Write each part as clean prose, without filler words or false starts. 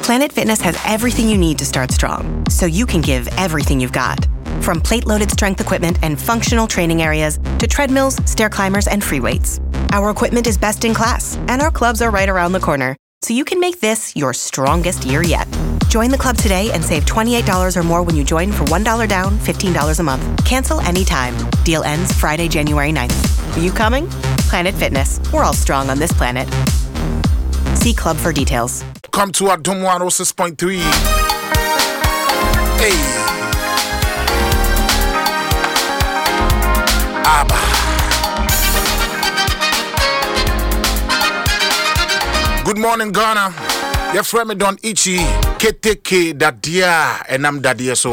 Planet Fitness has everything you need to start strong, so you can give everything you've got. From plate-loaded strength equipment and functional training areas to treadmills, stair climbers, and free weights. Our equipment is best in class, and our clubs are right around the corner, so you can make this your strongest year yet. Join the club today and save $28 or more when you join for $1 down, $15 a month. Cancel anytime. Deal ends Friday, January 9th. Are you coming? Planet Fitness. We're all strong on this planet. See club for details. Come to Adom 106.3. Hey. Abba. Good morning, Ghana. Your friend Don Ichi, KTK, Dadia, and I'm Dadia so.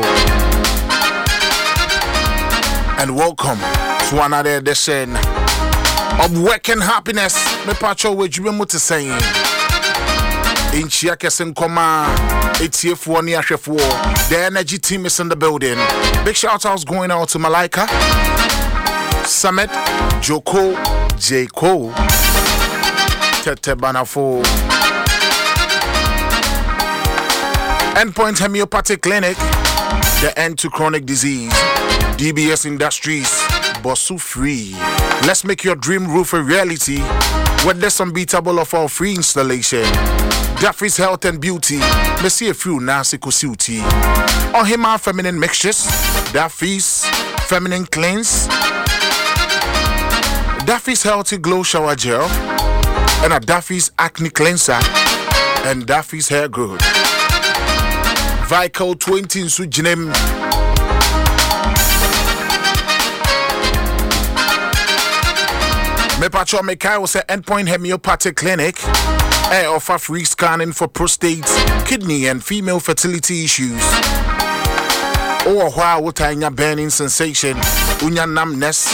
And welcome to another edition of Work and Happiness. Me pacho we jube muti saying. In Chiakesim Koma, ATF1 Yashef. The energy team is in the building. Big shout outs going out to Malaika, Summit, Joko, J. Cole, Tete Banafo, Endpoint Homeopathic Clinic, the end to chronic disease, DBS Industries, Bosu Free. Let's make your dream roof a reality with this unbeatable of our free installation. Daffy's Health and Beauty, me see a few Nasi Kusuti. Ohima Feminine Mixtures, Daffy's Feminine Cleanse, Daffy's Healthy Glow Shower Gel, and a Daffy's Acne Cleanser, and Daffy's Hair Growth. Vical 20 in Sujinem. Me pacho me kai was a Endpoint Homeopathic Clinic. I offer free scanning for prostate, kidney, and female fertility issues. Or while what I burning sensation, unya numbness,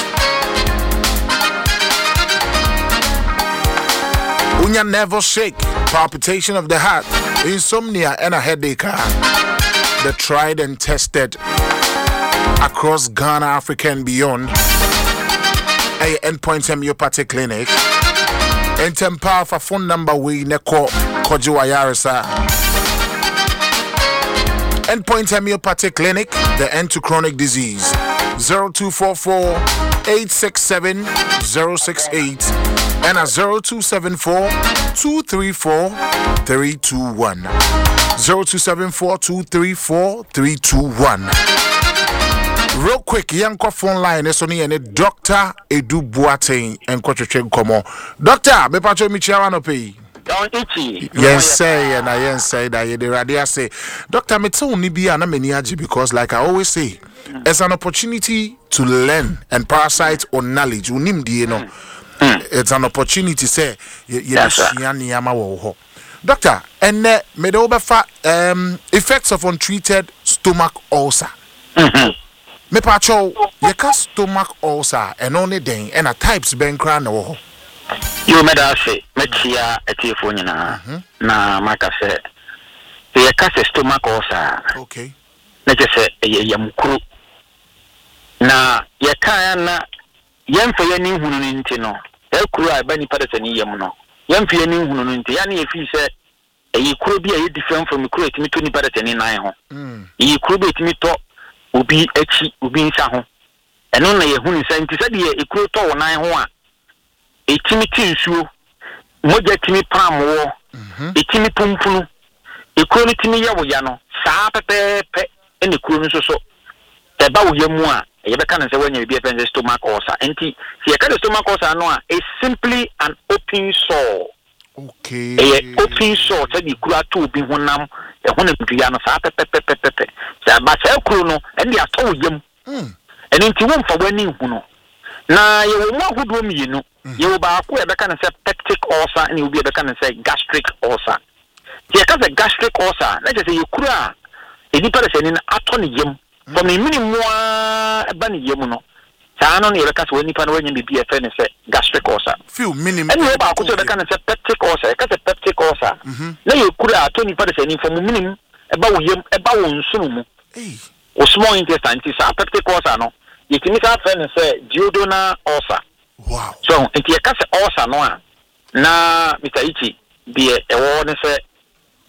unya nervous shake, palpitation of the heart, insomnia, and a headache. The tried and tested across Ghana, Africa, and beyond. A Endpoint Homeopathic Clinic. And Tempa for phone number we neko Kojo Ayarisa. Endpoint Homeopathic Clinic, the end to chronic disease. 0244 867 068 and a 0274 234 321. 0274 234 321. Real quick, young phone line is only any Dr. Edu Boateng and Kochochen Komo. Doctor, me pacho mi chiawano pay. Don Ichi. Yes, say, and I yes say that you the radia say. Doctor, me tell me be an ameniaji because, like I always say, it's an opportunity to learn and parasite on knowledge. Unim di no. It's an opportunity say Doctor, and me do befa effects of untreated stomach ulcer. Me pacho, ye ka stomach ulcer and only then and a types ben kra no. You made us say, Metia etiphone na maka say, ye ka stomach ulcer. Okay. Na je say yamkuru. Na ye ka na yemfa ye ni hunu ni nti no. E kuru a ba ni pada ni yem no. Yemfa ye ni hunu ni nti ya na ye fi say e kuru bi a different from kuru etimi to ni pada ni nan ho. E kuru bi etimi to Ubi echi ubi nsa ho eno na ye hu nsa nti se de ekuro to wonan ho a etimi tinsuo moja timi pam wo etimi pumpunu ekuro ni timi ye wo ya no saa pepepe ene kuro no so te ba wo yamu a ye be kan se wanya bi efen stomach ulcer enti se ye ka stomach ulcer no a is simply an open sore. Okay. Open sore te di kuro ato obi honam e hono duya no saa pepepepe sa ba se kuro no e di ato yam eni nti wo mfa wani hu no na ye wo mo ahodo mienu ye wo ba ko e be kan se peptic ulcer eni obi e be kan se gastric ulcer ye ka se gastric ulcer na je se ye kuro a eni pare se ni ato ne yam for me minimum e ba ne yam no sa no ne be ka se wani pa no wanya bi e fe ne se gastric ulcer few minimum eni wo ba ko se be kan se peptic ulcer ka se peptic ulcer na ye kuro a to ni pare se ni for me minimum e ba wo yam e ba wo nsunu mu o small intestine is a peptic ulcer no you can make a friend say duodenal ulcer. Wow. So if you can say ulcer no na Mr. Ichi be a one say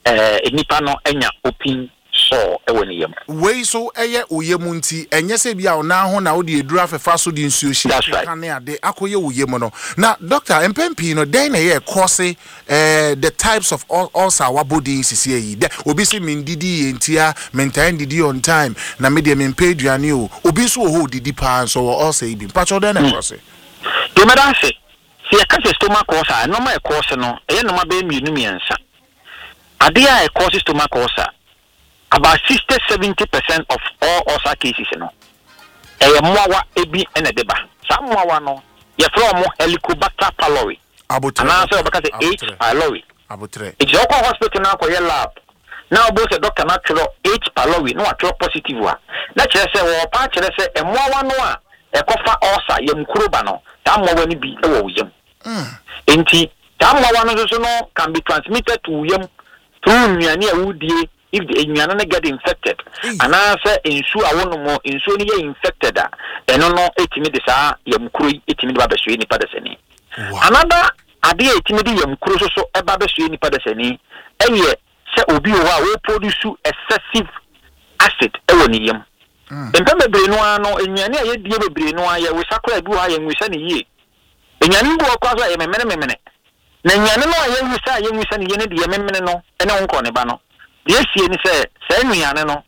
nipa no enya open so ewoni yam we so eye oyemu nti enye se bia ona ho na wo de eduru afefa so de nsuo shi kan na ade akoye oyemu no na doctor empempi no den na ye course the types of ulcer wabodi sisi yi de obi se mindidi entia maintain didi on time na me de mempe duane o obi so ho didi pa so ulcer ibi pacho den na course to me dan se e ka stomach ulcer no ma e course no e no ma be mienu miensa ade a e cause stomach ulcer about 60-70% of all ulcer cases no mwawa ebi ene deba sa mwawa no ye from Helicobacter pylori ana so baka say H pylori abotre it's your hospital na ko ye lab now both the doctor na tro H pylori no atro positive wa na kire say wo pa kire say mwawa no a ekofa ulcer ye mkuruba no ta mwawa ni bi e wo yam enti ta mwawa no so no can be transmitted to yam through nnuane a wudie if the nnuane get infected and answer insu awono insu ni ye infected eno no etimi de saa yamkuro etimi de babehwe ni padasani another ade etimi de yamkuro so e babehwe ni padasani eye se obi o wa we produce excessive acid e woni yam empem bebre no ano nnuane a ye die bebre no aye we sakora bi ha ye nwisa ni ye nnuane bi o kwa so ye memene na nnuane no aye nwisa ni ye ne de memene no ene wonko ne ba no de sie ni se nnuane no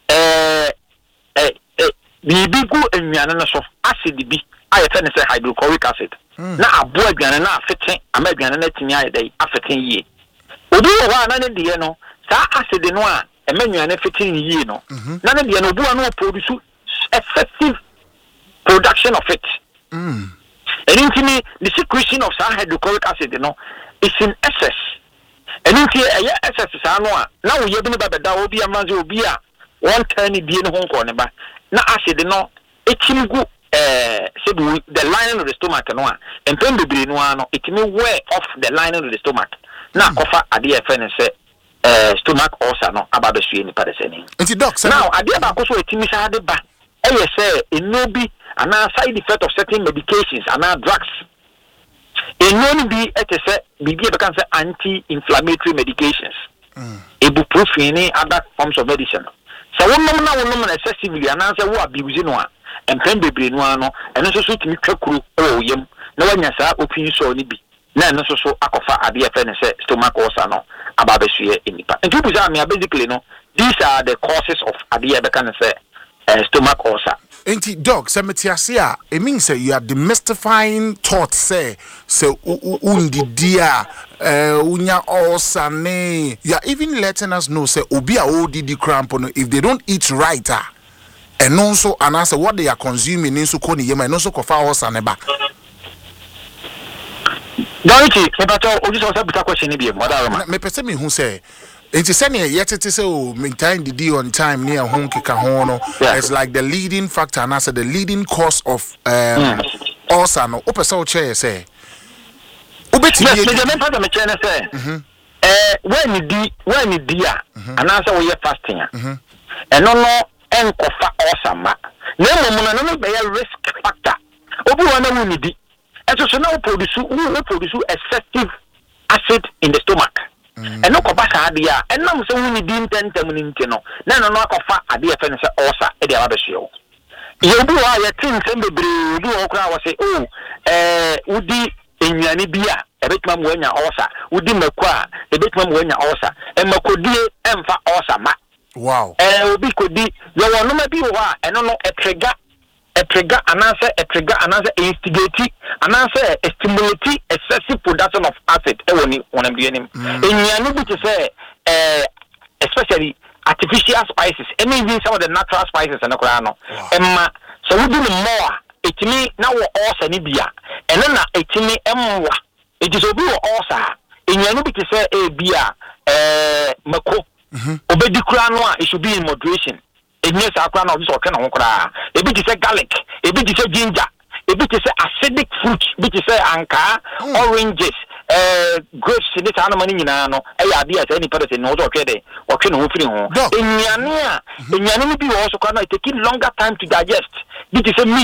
bibi gu nnuane no so acid bi aye fe ne se hydrochloric acid na abo aduane na afeten ama aduane na timi aye dai afeten yie obi wo ha na ne de no sa acid no a ema nnuane feten yie no na ne de no obi no produce excessive production of it and intimi the secretion of hydrochloric acid no is in excess and inti excess sa no a na wo ye bi ne ba beda obi amanze obi a won tani die no honko ne ba na acid no etimgu the lining of the stomach no a empem bebre no a no etimi wear off the lining of the stomach na kofa ade e fe ne se stomach ulcer no aba be sue ni padeseni nti doc now ade ba ko so etimi sa ade ba eye se enobi ana side effect of certain medications ana drugs enoni bi etese bibi e be say anti-inflammatory medications ibuprofen ni other forms of medicine so wonnom na excessively ana say wo abuse no a empem bebre no ano eno so timi twakuru o yam na wanya saa opin so ni bi na eno so akofa ade e fe ne say stomach ulcer no aba be sue enipa nti bu za me basically no these are the causes of ade e be kan say stomach ulcer. Enti dog semetiase a it means say you are demystifying thoughts say undidia unya ulcer ne you are even letting us know say obi a odidi cramp no if they don't eat right and also and answer what they are consuming nso ko ni yema and also kofa ulcer ne ba Dorothy sepato oji so say question ni bi mo da roma me pese me hu say It's saying yetete say oh maintain the D on time near home kika hono. It's like the leading factor and also the leading cause of ulcer no. Ope so chair say. Ubeti yes, me part of me chair say. When you di and answer we fasting. And no enkofa ulcer ma. No be a risk factor. Obi wana we di. And so now produce excessive acid in the stomach. And no kobasa adia and nam so we din tentem no na no akofa adia fe ne se ulcer e dia babehwe ye bi wa ye tin sem bebre bi wo kra wo se udi ennuane bi a e betuma mo anya ulcer udi makwa e betuma mo anya ulcer e makodie emfa ulcer ma wow obi kodi ye wo no ma bi wo a eno no a trigger anase instigate anase stimulate excessive production of acid e woni wona bianim enyan bi to say especially artificial spices and even some of the natural spices and okra no emma so we do more etimi na wo ulcer ni bia eno na etimi emwa it is obi wo ulcer enyan bi to say bia mako obedi kura no a it should be in moderation. Yes, I can also kind of cry. A bit is a garlic, a bit is a ginger, a bit is acidic fruit, a bit is a anka, oranges, grapes, this animal in no, idea any person knows okay, or can hopefully home. In Yania, be also can take longer time to digest. This is a meat,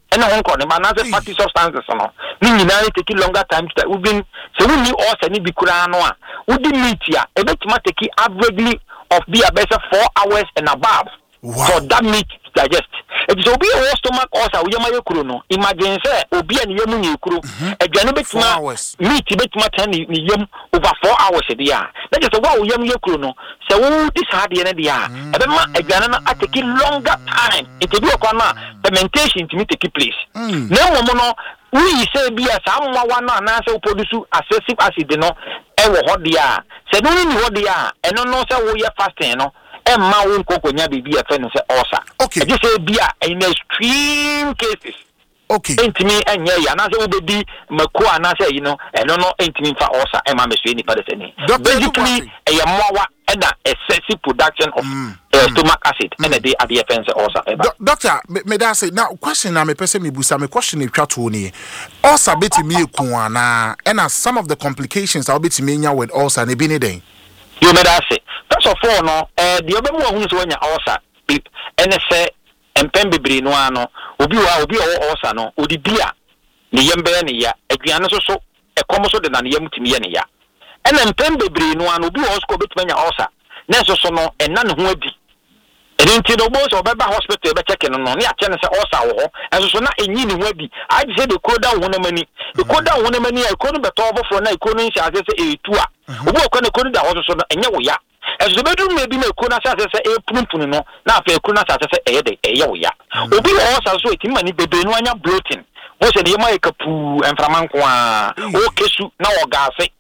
and I won't another fatty substances. Meaning, take longer time to within so we need also need be kuranoa. Would the meet ya a bit take averagely of be a better 4 hours and above. Wow. For that meat to digest. It is obi a stomach also we ma yekuro no. Imagine say obi a yemu yekuro. A jano betuma meat betuma 10 yem over 4 hours a day. That is why we yemu yekuro no. So this hard the end dia. Ebema a jana na take longer time. It be okwana fermentation to take place. No no we say be a someone na say produce excessive acid no e wo ho dia. Say no ni ho dia. Eno no say we fasting no. Emma won kokonya bibi a friend say ulcer. Okay. Just say bia in extreme cases. Okay. Intimi enya ya na say we be mako na say you know and no intimi fa ulcer Emma me so ni pa de ni. Basically e ya mowa and excessive production of stomach acid and the at the offense ulcer. Doctor, me da say now question na me person me busa me question e twa to ni. Ulcer betimi eku ana and some of the complications I betimi nya with ulcer na be ni den. You made us say. First of all, no, the other one who's when you also beep, and say, and Pembe no ano, Obi also no, Udi Bia, the Yambania, a Gianaso, a commoso than Yamtimiania. And then Pembe no one will be also between also, Nesono, and none who would. And into the boss of Baba Hospital, but checking on near Channel also, and so not in Yini Webby. I said the code down one money. The code down one money, I couldn't be over for night, couldn't say a tour. Who couldn't also, and you as the bedroom may be no kuna sa a plumpuno, now for kuna sa a ya. Obi also so it money be no bloating. Was a Yamaika poo and Framanqua, o Kesu, now gase,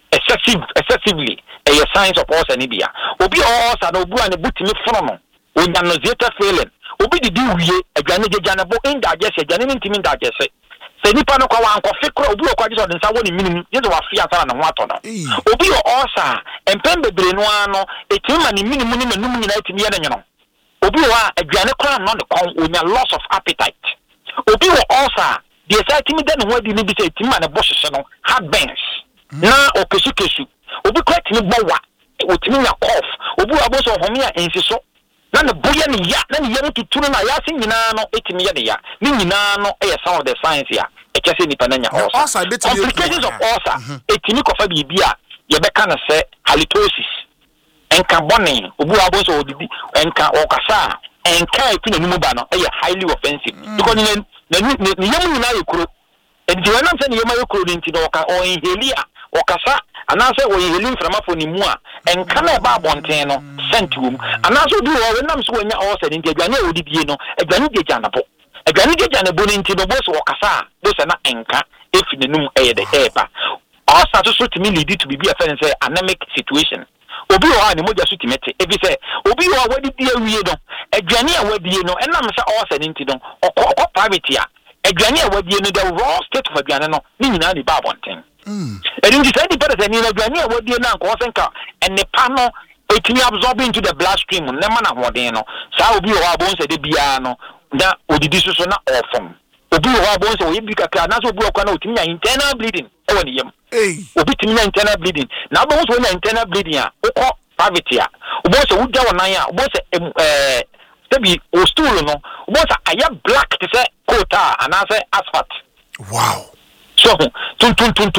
excessively, a signs of us and Ibia. Obi also no blue and a booty me from. When you zeta failing, Obi the do ye a Janija Janabo in digest, a Janin intimate digest. Say Nipano Kawan, Cofico, Blue Quadis on Sawani minimum, just a fiat and water. Obi also, and Pembe Brenoano, a timani minimum and nominated me. Obi a Janacran on the con with a loss of appetite. Obi also, the excitement then what you need to say, Timan and Bosch, had banks. Now, or Kesu, Obi quite me bowa, with me a cough, Obu Abos of Homia and so. None the Boyan ya, then you to tune my yassing Nano, 80 million. Ninano, some of the science here. A Cassini Panania also. Complications of ulcer, a tinicophobia, Yabekana say halitosis, and carboni, Ubuabos and Okasa, and Kai Pinumubano, a highly offensive. Because the young crew, and the Renan and Yamayo crew into Oka or in Helia, Okasa. And I say, we healing from up on Nimua and Canaba Bontano, Centrum, and also do all the numbers when you also in the Gano di Piano, a Granite Janapo, a Granite Janabun into the boss or Casa, those are not anchor, if the noon air the air. All such to me lead to be a friend say anemic situation. Obi and the Moja Sutimete, if you say, Obi or what did you know, a Grania where you know, and I'm also an incident or private here. A Grania where you know the raw state of a Granano, meaning the Babonting. And in the same person, in a Granny, what do you know, and the panel, it will absorb into the bloodstream, Nemana Modeno, Sao be our bones at the piano, that would this is not awesome. Obi our bones, or Ibica, Nazo Brocano, internal bleeding, over the Obitimia internal bleeding. Now, those when internal bleeding, or private here, was a wood down, was a maybe or stool, no, was a black to say quota, and I say asphalt. Wow. So, tun.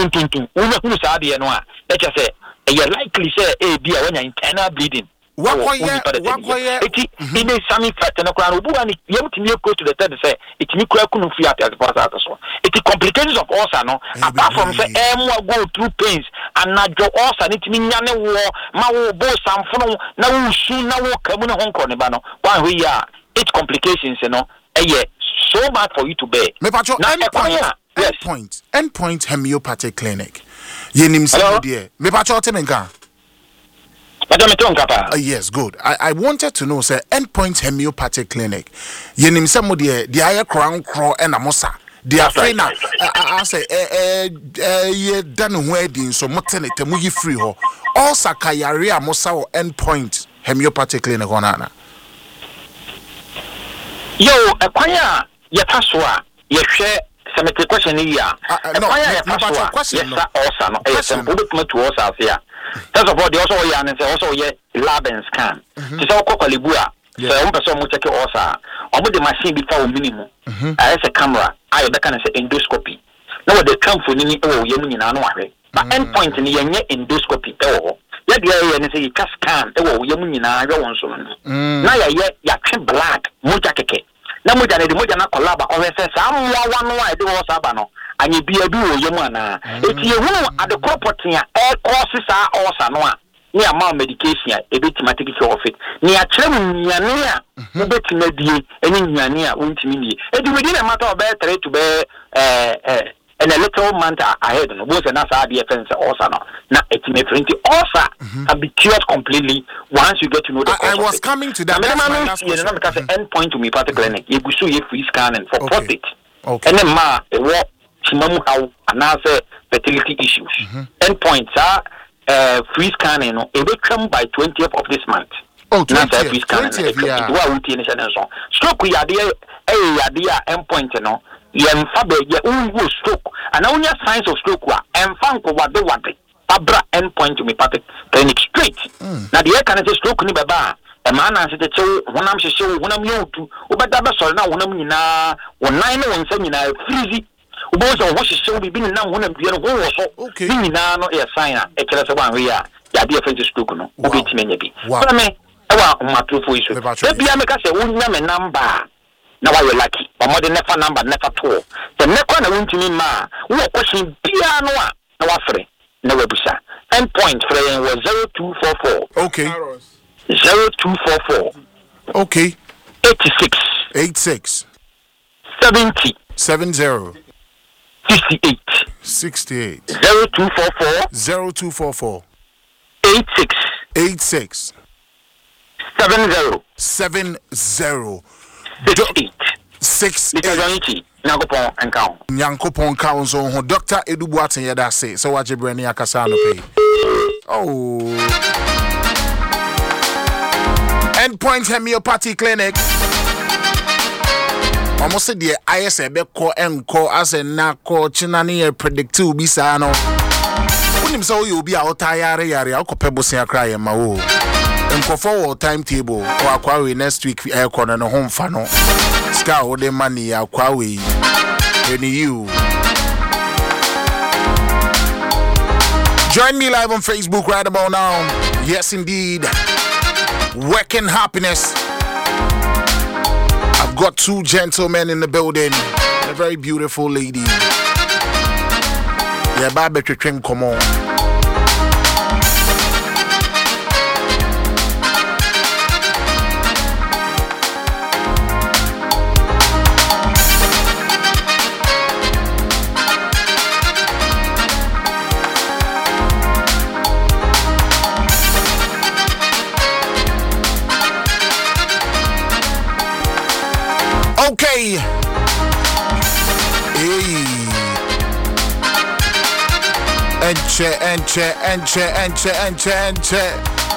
Who said the no? Let's just say, you likely say, a dear when you're internal bleeding. What it is some effect and a crown of and you go to the third say, it's me couldn't fiat as far as well. It's complications of ulcer, no? Apart from say, go through pains and not your ulcer, it means Yana war, Mao, both some from now soon now come on Hong Kong, while we are, it's complications, you know, so much for you to bear. Endpoint homeopathic clinic. Yenim Samudia. Me pacho temenka. Yes, good. I wanted to know, sir, Endpoint homeopathic clinic. Yenim Samudia, the aya crown crow and amosa. The afena I say ye done wedding so maternity mu free ho. All sakayari amosa or Endpoint homeopathic clinic onana. Yo, akwanya ye paswa ye share some question here. Question. Yes, also, no. Yes, to us here. First of all, they also and also lab and scan. To say Kokalibua, So one person mo check ulcer. Omo the machine be for minimum. As a camera, I be can say endoscopy. Now the term for ni yemu nyina no ahwe. But endpoint ni yenye endoscopy ewo. Ya dia ye say you can scan ewo yemu nyina ahwe won so no. Na ya twe black moja keke. Na moja na de moja na collab o se sa amwa no a de wo saba no. Anye bia bi wo yemu ana. Eti ye hu ade property a e cause sa ulcer no a. Ni amount medication a betima take care of it. Ni a chrem nyane a betima die eni nyane a wontimi nie. Edi within a matter of 3 to and a little month ahead no both na sa be fence also no na etime print also can be cured completely once you get to know the I was coming to that. Endpoint to me part clinic you go show you free scanning for prostate. Okay. And then ma e wo chimamu how anase fertility issues. Endpoints are free scanning no e be come by 20th of this month. Oh, 20th. Free scanning. Stroke ya de endpoint no yemfa be ye unwo stroke and only signs of stroke wa emfa nko wade abra endpoint to me patek clinic straight na de can say stroke ni baba e ma na se chew honam hyehye honam yotu obeda be sori na honam nyina wonan ne wonsa nyina freezy obo so ho hyehye bibi ni na honam bia no ho wo so ni nyina no e sign a e kire se wan we ya de offense stroke no obi timenya bi so me e wa matrofo iso e bia me ka se wonya me number na why you lucky but the never number never to the next na wontimi ma wo question bia no a na wafre na wabusa endpoint frame was 0244 okay 0244 okay 86 70 68 0244 86 70 68 Nyankopon Council ho Dr. Edubuaten yeda say so wajebre ne akasa no pay. Oh. Endpoint Homeopathy Clinic. Almost the IS be ko enko as na ko china ne predict obi sa no. Unim so you obi a otayare yare akopebosen akra ye ma wo. Nkofo timetable or akwawe next week aircon no home fa no. Ska wo de money akwawe. Any you. Join me live on Facebook right about now. Yes, indeed. Working happiness. I've got 2 gentlemen in the building. A very beautiful lady. Yeah, Baba Trim, come on. Okay. Hey. Enche.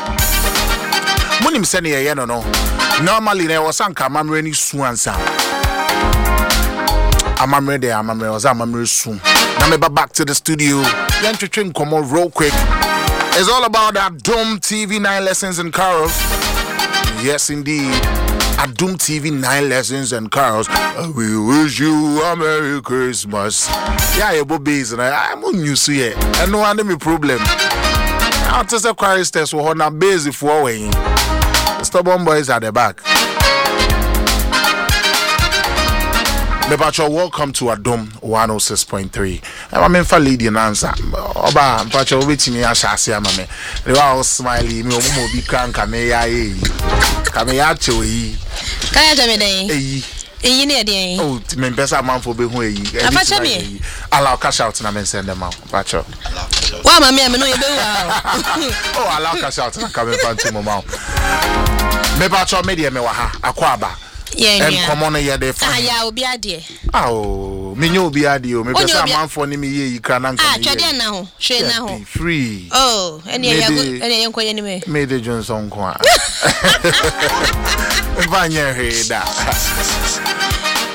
Munim sene ye no. Normally there was anka amamre ni su ansa. Amamre was amamre su. Now me back to the studio. Yan twetwe nkomo real quick. It's all about that Dome TV 9 lessons and carols. Yes indeed. Adum TV 9 lessons and carols. We wish you a Merry Christmas. Yeah, you bobbies and I'm on you see it. And no one me problem. I'll test a chorus test for her base for way. Stubborn boys at the back. Mepacho, welcome to Adum 106.3. I'm in for lady and answer. Oba, Pacho, waiting me as I say, mamma. They were all smiling. Me, Momo be crank, Kame ya chewe. Kaya jamede. Eyi ne dey. Oh, me pesa man for be hu eyi. Afacha me. Allow cash out na me send them out. Pacho. Wa mama me no ye be wa. Oh, allow cash out na come fanti mo ma. Me pacho me dey me wa ha. Akwaba. Yeah. And come on here dey for. Ah ya obi ade. Oh, me nyo obi ade o. Me pesa man for ni me ye kra na nka. Ah, twede na ho. Hwe na ho. Free. Oh, ene ya go, ene ye nkoye ni me. Me de Johnson kwa. Vanya heda.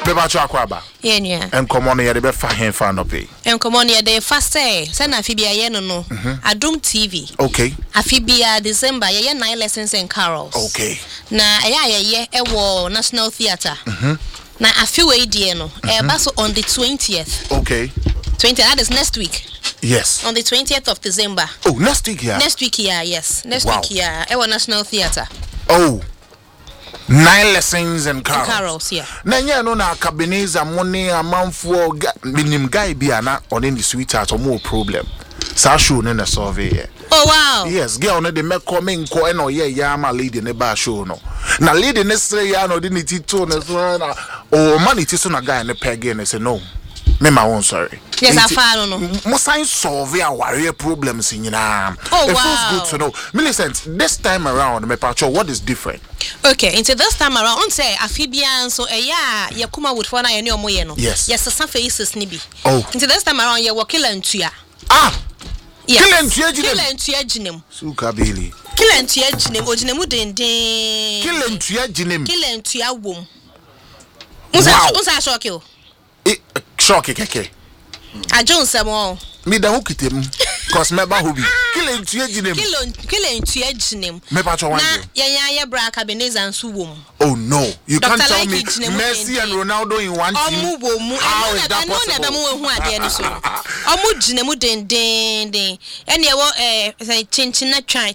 Beba Chakwaba. Yeah. And come on here, the best fine fan of pay. And come on here, they fast say, send a Fibia no. Adum TV. Okay. A Fibia December, 9 lessons and carols. Okay. Na National Theatre. Na a few no. Basso on the 20th. Okay. 20th, that is next week. Yes. On the 20th of December. Oh, next week here. Next week here, yes. Next week here. National Theatre. Oh. 9 lessons and carols. Carols, yeah. Nanya no na Cabeneza money a man for minim guy be ana on any sweetheart or more problem. Sa show na survey. Oh wow. Yes, girl no de me come ko e no ye ya ma lady ne ba show no. Na lady ne sre ya no de ni tito na so na o man it so na guy ne peg and say no. Me ma won sorry. Yes, I found no. Mo sign solve our problems in na. Oh it wow. feels good to know. Millicent, this time around me pacho what is different? Okay, into this time around, on say Afibian so ya kuma would for na ye no moye no. Yes. Yes, some faces ni bi. Oh. Into this time around ye wakila ntua. Ah. Yes. Kila ntua jinem. Suka Billy. Kila ntua jinem, ojinemu den. Kila ntua jinem. Kila ntua wom. Unsa shock you. Shock keke. A Jones mo. Me da hokitem cause me ba hobi. Kila ntua jinem. Kila ntua jinem. Me pa cho wan. Na ya bra Cabeneza nso wom. Oh no, you Dr. can't tell like me Messi and Ronaldo in one team. How is that possible? Omu jinemu den. Ene wo chinchina try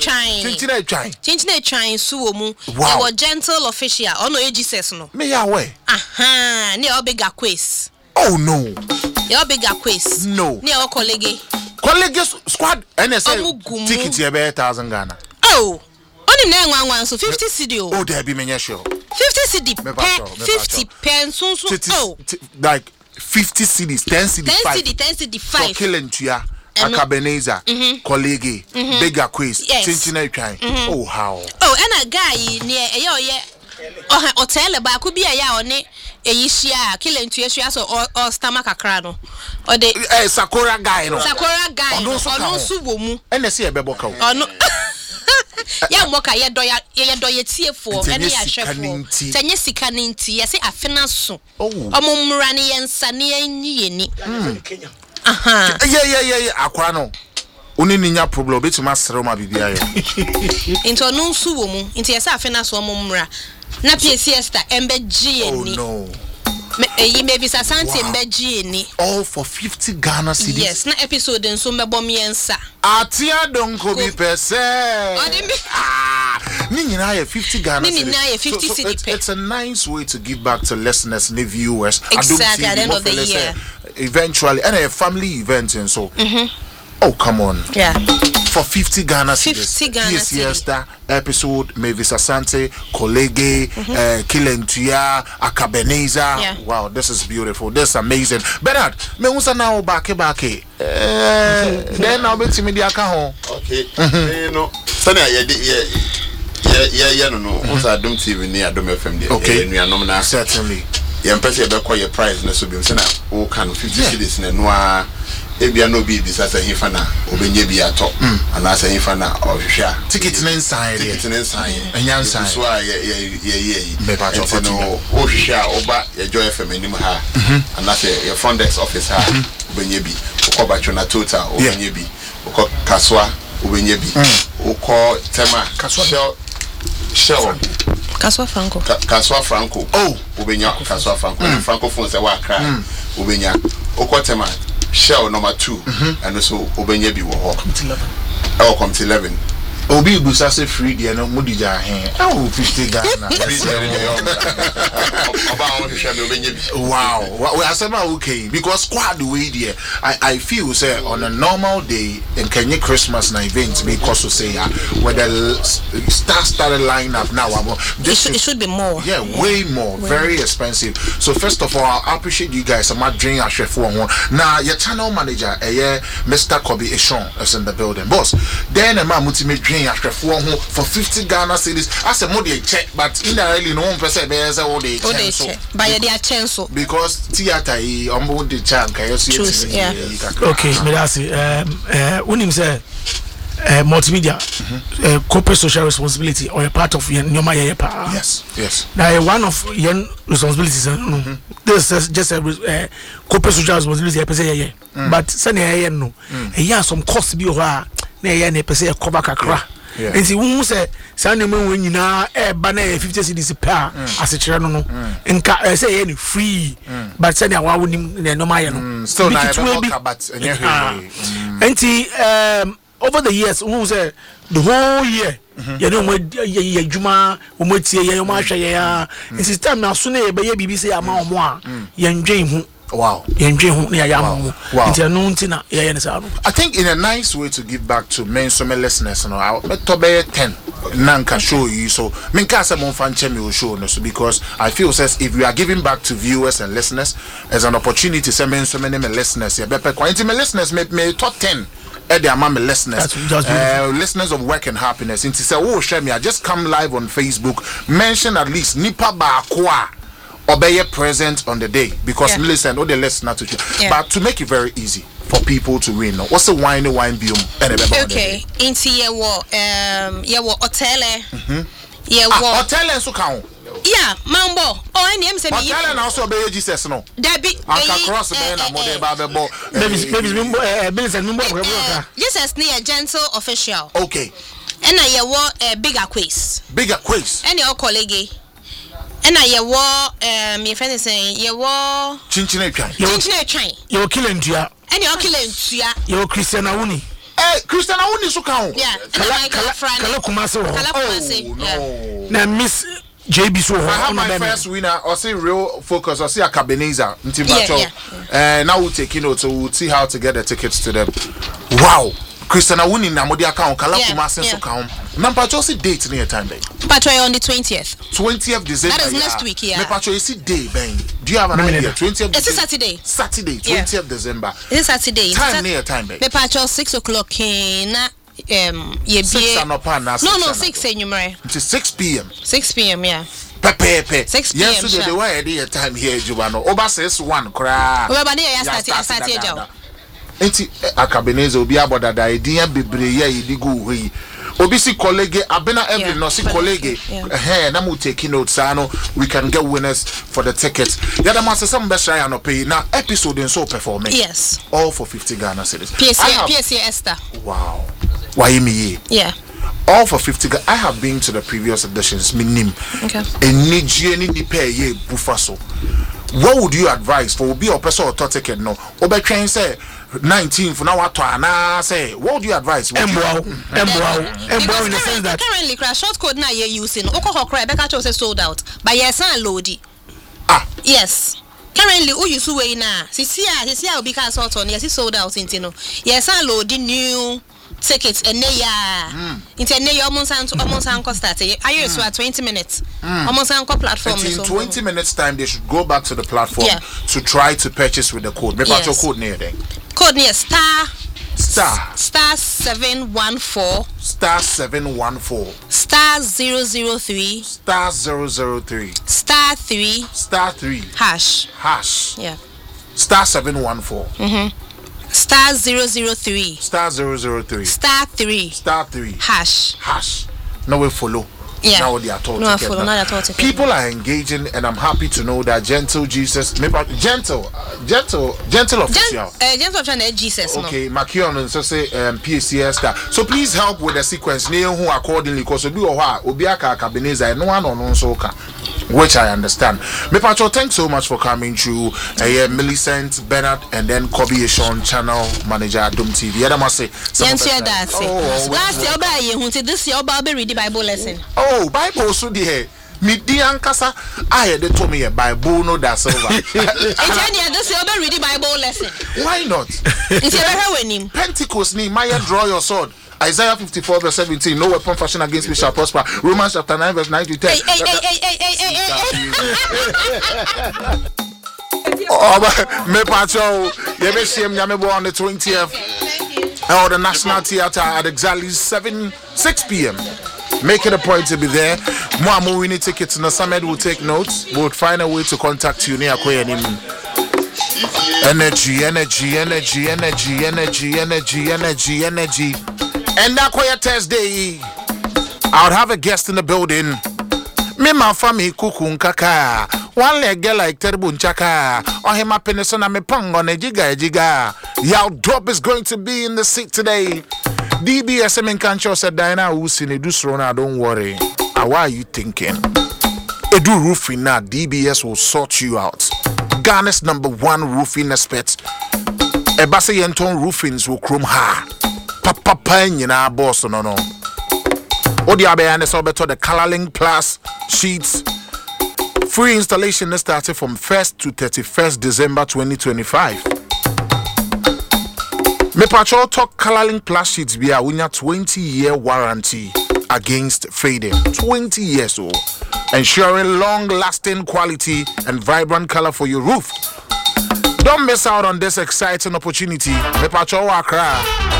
so mu. E wo gentle official. Ono e Jesus no. Me ya we. Aha, ne obega quiz. Oh no. Ne obega quiz. No. Ne o colleague squad NSA ticket here be 1,000 Ghana. Oh. Only na nwan so 50 cedi o. Oh, there be me sure. 50 cedi. 50 pence so. Oh. Like 50 cedis, 10 cedi, 10 cedi 5. So killing tuya. Akabeneza, colleague, bigger quiz, chinchina trying. Oh how. Oh, and a guy near hotel ba could be a ya on it. Eyishia killing to Yeshua or stomach a crano. Or the Sakura guy, no. Sakura guy, no suwomu. And I see a beboka. Oh no. Ya moka ye doya tie for any chef for. Tanya sikaninti, yes, a finasso. Oh, mumrani and Sani and Yeni. Aha. Yeah, Aquano. Uni ninya problem bit master ma bibia ye. Into no suwomu, into yesa finasso mumra. Na siesta embeji ni. Oh no. Maybe Sasanti embeji ni. All for 50 Ghana cedis. Yes, na episode en so mbebo miensa. Atia donko bi pese. Ni nyina ye 50 Ghana cedis. Ni nyina ye 50 cedis. It's a nice way to give back to listeners and viewers. Exactly, at the end of the year. Eventually, and a family event and so. Oh, come on. Yeah. For 50 Ghana cedis. 50 Ghana cedis. Siesta episode, Mavis Asante, Colleague, Kilentuya, Akabeneza. Yeah. Wow, this is beautiful. This is amazing. Bernard, me unsa now back. Then I'll be to media account. Okay. No. Sanya no. Unsa Adum TV ni Adum FM dey. Okay. Certainly. Ye mpese be call your price na so bi say na o kan 50 cedis na no ebia no bi bisasa hifa na obenye bi ato anasa hifa na ohwehwa ticket inside enyansa so ye me pa jo no ohwehwa oba ye Joy FM anim ha anasa ye front desk office ha obenye bi okoba chona total obenye bi okọ kaswa obenye bi okọ tema kaswa shell Kaswa Franco. Oh, obenya Kaswa Franco. Francophone say wa kra. Obenya. Okotema shell number 2 and also obenya bi wo ho. Come to 11. Obi busa say free there no mudija hen. Oh 50 Ghana. Wow. We are saying okay because squad way there. I feel say on a normal day in Kenya Christmas na event because to say where the started line up now it should be more. Yeah, way more. Very expensive. So first of all, I appreciate you guys. I'm not drinking a chef for one. Now your channel manager, Mr. Kobe Eshon is in the building. Boss, then a man multi for 50 Ghana cedis. I said more they check, but in the really no one person there's all they check. By their chance because theater on board the chunk. Yeah. Okay, me that's unim say multimedia, corporate social responsibility, or a part of Nyoma Yepa. Yes. Now, one of your responsibilities, this is just a corporate social responsibility, but Sunday, no, some cost be over, nay, a cover kakra. And see, who say, Sunday when you know, banner 50 cedis per as a channel, and say any free, but Sunday, I wouldn't know my still not but over the years, who say the whole year, you know, Juma, Umutia, and it's time now soon, but BBC amount more, young Jane. Wow. I think in a nice way to give back to men so many listeners, I'll bet to be 10 Nanka show you so Minkasa Monfanche will show us because I feel says if we are giving back to viewers and listeners as an opportunity to send so many listeners, listeners may top 10. Their mama listeners, listeners of Work and Happiness. And to say, oh, share me, I just come live on Facebook, mention at least Nipa Bakwa. Obey present on the day because listen, all the listeners to but to make it very easy for people to win. What's the wine biome? Okay, into your hotel. Hotel and so count. Yeah, Mambo. Oh, I name some. Hotel and also obey Jesus. No, Debbie, cross the Jesus near gentle official. Okay, and I a bigger quiz. And your colleague. And I your friend is saying, you were Chinchine train. You're killing Tia. And you're killing Tia. You're Christian Auni. Christian Auni so count. Yeah, Kalakumaso. No. Now, Miss JB so I have my first winner, or say real focus, or see a Cabeneza. Now we'll take so we'll see how to get the tickets to them. Wow. Christian Awuni na modi account kala kuma senso count. Number just date near time day. Patro on the 20th. 20th December. That is next week, yeah. Me patro is day bang. Do you have an idea? 20th. It's a Saturday. Saturday, 20th December. It's Saturday. Time near time day. Me patro 6 o'clock na No, 6 numero. It is 6 p.m. 6 p.m. yeah. Pepe. 6 p.m. Yesterday the way the time here Jubano. Oba says 1 cry. Oba ya start Enti akabeneze obi aboda da idea bebre ya idigu hui obi si colleague abena every no si colleague na mu take notes ano we can get winners for the tickets ya da mase some best try and pay na episode in so performing yes all for 50 Ghana cedis PSC Esther wow why me yeah all for 50 Ghana. I have been to the previous editions minim okay eniji ni pay ye bufaso. What would you advise for be a person or ticket no obe train say 19 for now what say what would you advise Embow in the sense that currently crash short code now you're using Oko cry Becca chose sold out but yes and loady yes currently who you so way now see will be cancelled on yes sold out into no yes and loady new tickets and into almost start I use 20 minutes almost platform in 20 minutes time they should go back to the platform to try to purchase with the code make your code near there code near star 714 star 003 star 3 hash yeah star 714 star 003 star 003 star 3 hash now we follow. Now they are taught people are engaging and I'm happy to know that Gentle Jesus Gentle official Gentle official Jesus okay Makion and so say PCS star so please help with the sequence near who accordingly because Obiaka Cabeneza no one on so which I understand. Me Pacho, thanks so much for coming through. Millicent Bernard and then Kobe Sean channel manager at Dom TV. I must say last year this year Bible read the Bible lesson. Oh, Bible so the me Diankasa I had told me a Bible no that's over. This year read the Bible lesson. Why not? It's Pentecost ni Maya draw your sword. Isaiah 54 verse 17 no weapon fashioned against me shall prosper. Romans chapter 9 verse 9 to 10. Me Pacho, you be seeing me on the 20th at the National Theatre at exactly 6 p.m. Make it a point to be there. More winning tickets. No, Samed will take notes. We'll find a way to contact you near energy. And that quiet Thursday, I would have a guest in the building. Me my family kukun kaka. One leg girl like Terbun Chaka. Or him up in the sun and me pong on a jiga. Y'all drop is going to be in the seat today. DBSM in Kancho said Diana who's in a Dusrona, don't worry. Why are you thinking? Edu Roofing now, DBS will sort you out. Ghana's #1 roofing expert. Ebase Yenton Roofings will chrome ha. Papa Panyina boss no. Odi Abayane so beto the ColorLink Plus sheets. Free installation is started from 1st to 31st December 2025. Me patrol talk ColorLink Plus sheets be a 20-year warranty against fading. 20 years old. Ensuring long-lasting quality and vibrant color for your roof. Don't miss out on this exciting opportunity. Me patrol Accra.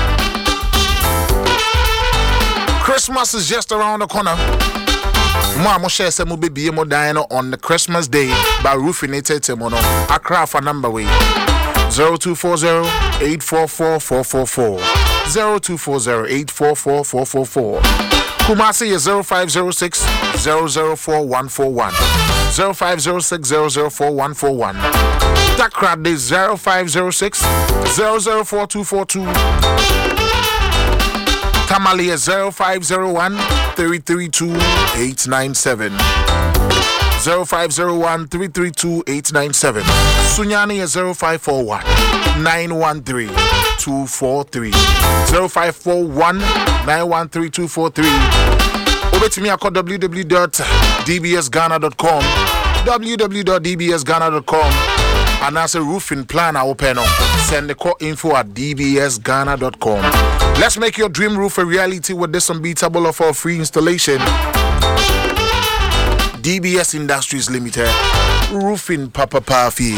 Christmas is just around the corner. Mama share some baby mo dino on the Christmas day by roofing it temono. Accra for number way 0240-844-444 0240-844-444. Kumasi is 0506-004-141 0506-004-141. Takrad is 0506-004-242. Tamale is 0501-332-897 0501-332-897. Sunyani is 0541-913-243 0541-913-243. Over to me, I call www.dbsghana.com www.dbsghana.com. And as a roofing plan, I open up. Send the call info at dbsghana.com. Let's make your dream roof a reality with this unbeatable offer of free installation. DBS Industries Limited. Roofing Papa Pafi.